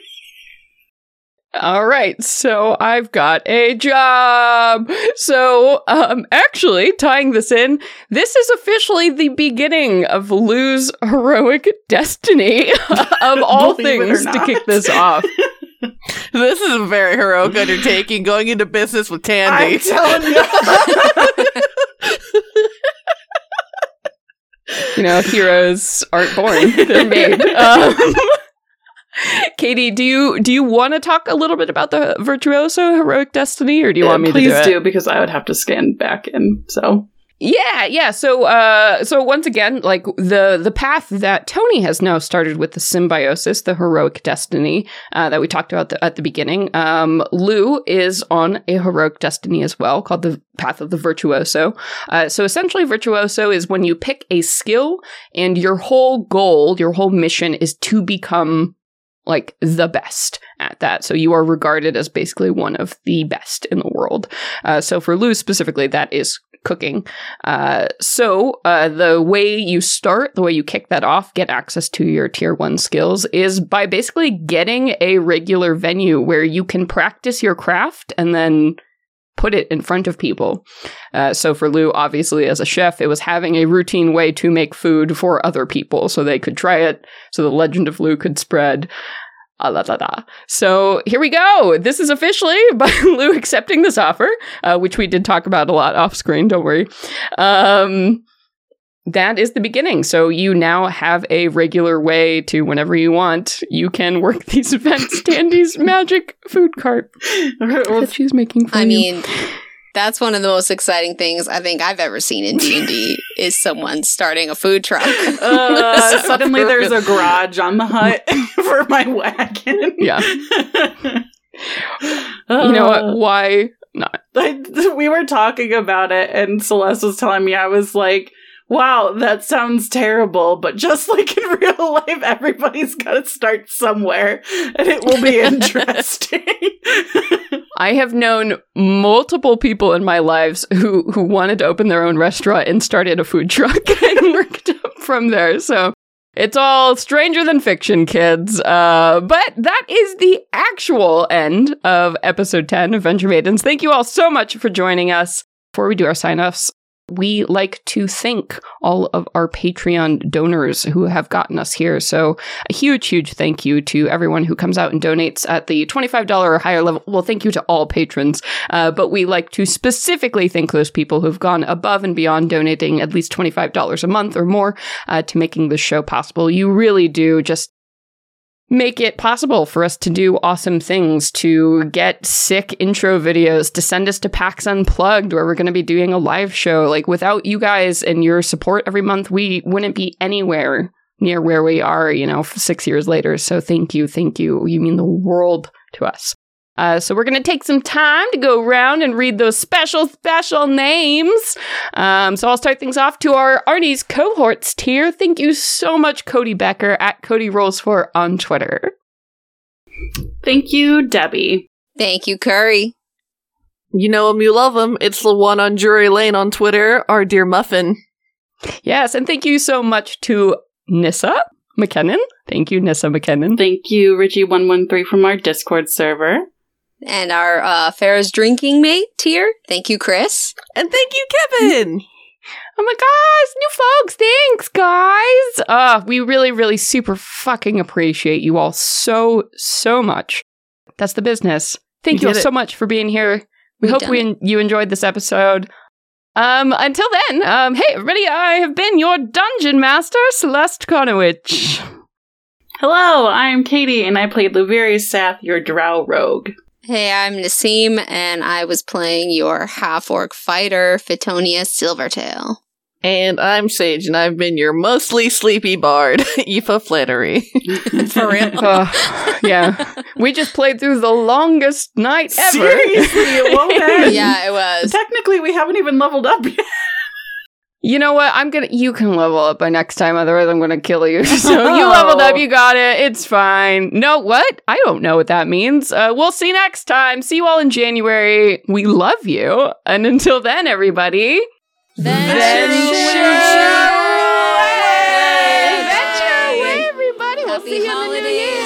All right, so I've got a job. So, um, actually, tying this in, this is officially the beginning of Lou's heroic destiny of all Believe it or things to not. kick this off. This is a very heroic undertaking, going into business with Tandy. I'm telling you. You know, heroes aren't born; they're made. Um, Katie, do you do you want to talk a little bit about the Virtuoso heroic destiny, or do you want me Please to do it? do, because I would have to scan back in. So Yeah, yeah. So, uh, so once again, like the the path that Tony has now started with the symbiosis, the heroic destiny uh, that we talked about the, at the beginning. Um, Lou is on a heroic destiny as well, called the path of the virtuoso. Uh, so essentially, virtuoso is when you pick a skill, and your whole goal, your whole mission, is to become like the best at that. So you are regarded as basically one of the best in the world. Uh, so for Lou specifically, that is cooking. Uh, so uh, the way you start, the way you kick that off, get access to your tier one skills, is by basically getting a regular venue where you can practice your craft and then put it in front of people. Uh, so for Lou, obviously, as a chef, it was having a routine way to make food for other people so they could try it, so the legend of Lou could spread. Ah, la, la, la. So here we go. This is officially by Lou accepting this offer, uh, which we did talk about a lot off screen. Don't worry. Um, that is the beginning. So you now have a regular way to, whenever you want, you can work these events. Tandy's magic food cart that she's making for I you. mean, that's one of the most exciting things I think I've ever seen in D and D is someone starting a food truck. uh, suddenly there's a garage on the hut for my wagon. Yeah. You know what? Why not? I, we were talking about it, and Celeste was telling me, I was like, wow, that sounds terrible, but just like in real life, everybody's got to start somewhere, and it will be interesting. I have known multiple people in my lives who, who wanted to open their own restaurant and started a food truck and worked up from there. So it's all stranger than fiction, kids. Uh, but that is the actual end of episode ten of Venture Maidens. Thank you all so much for joining us. Before we do our sign-offs, We like to thank all of our Patreon donors who have gotten us here. So a huge, huge thank you to everyone who comes out and donates at the twenty-five dollars or higher level. Well, thank you to all patrons. Uh, but we like to specifically thank those people who've gone above and beyond donating at least twenty-five dollars a month or more uh, to making this show possible. You really do just make it possible for us to do awesome things, to get sick intro videos, to send us to PAX Unplugged, where we're going to be doing a live show. Like, without you guys and your support every month, we wouldn't be anywhere near where we are, you know, six years later. So thank you, thank you. You mean the world to us. Uh, so we're going to take some time to go around and read those special, special names. Um, so I'll start things off to our Arnie's cohorts tier. Thank you so much, Cody Becker, at Cody Rolls four on Twitter. Thank you, Debbie. Thank you, Curry. You know him, you love him. It's the one on Drury Lane on Twitter, our dear Muffin. Yes, and thank you so much to Nissa McKinnon. Thank you, Nissa McKinnon. Thank you, Richie one one three from our Discord server. And our uh, Farrah's drinking mate tier. Thank you, Chris. And thank you, Kevin. Oh my gosh, new folks, thanks, guys. Uh, we really, really super fucking appreciate you all so, so much. That's the business. Thank you, You all did it. so much for being here. We We've hope done we en- you enjoyed this episode. Um, until then, um, hey everybody, I have been your dungeon master, Celeste Konowich. Hello, I'm Katie, and I played Luverius Sath, your drow rogue. Hey, I'm Nassim, and I was playing your half-orc fighter, Fitonia Silvertail. And I'm Sage, and I've been your mostly sleepy bard, Aoife Flannery. For real. Uh, yeah, we just played through the longest night ever. Seriously, it won't end. Yeah, it was. Technically, we haven't even leveled up yet. You know what? I'm gonna. You can level up by next time. Otherwise, I'm gonna kill you. So you leveled up. You got it. It's fine. No, what? I don't know what that means. Uh, we'll see you next time. See you all in January. We love you. And until then, everybody. Venture away, everybody. We'll Happy see you in the new holidays. year.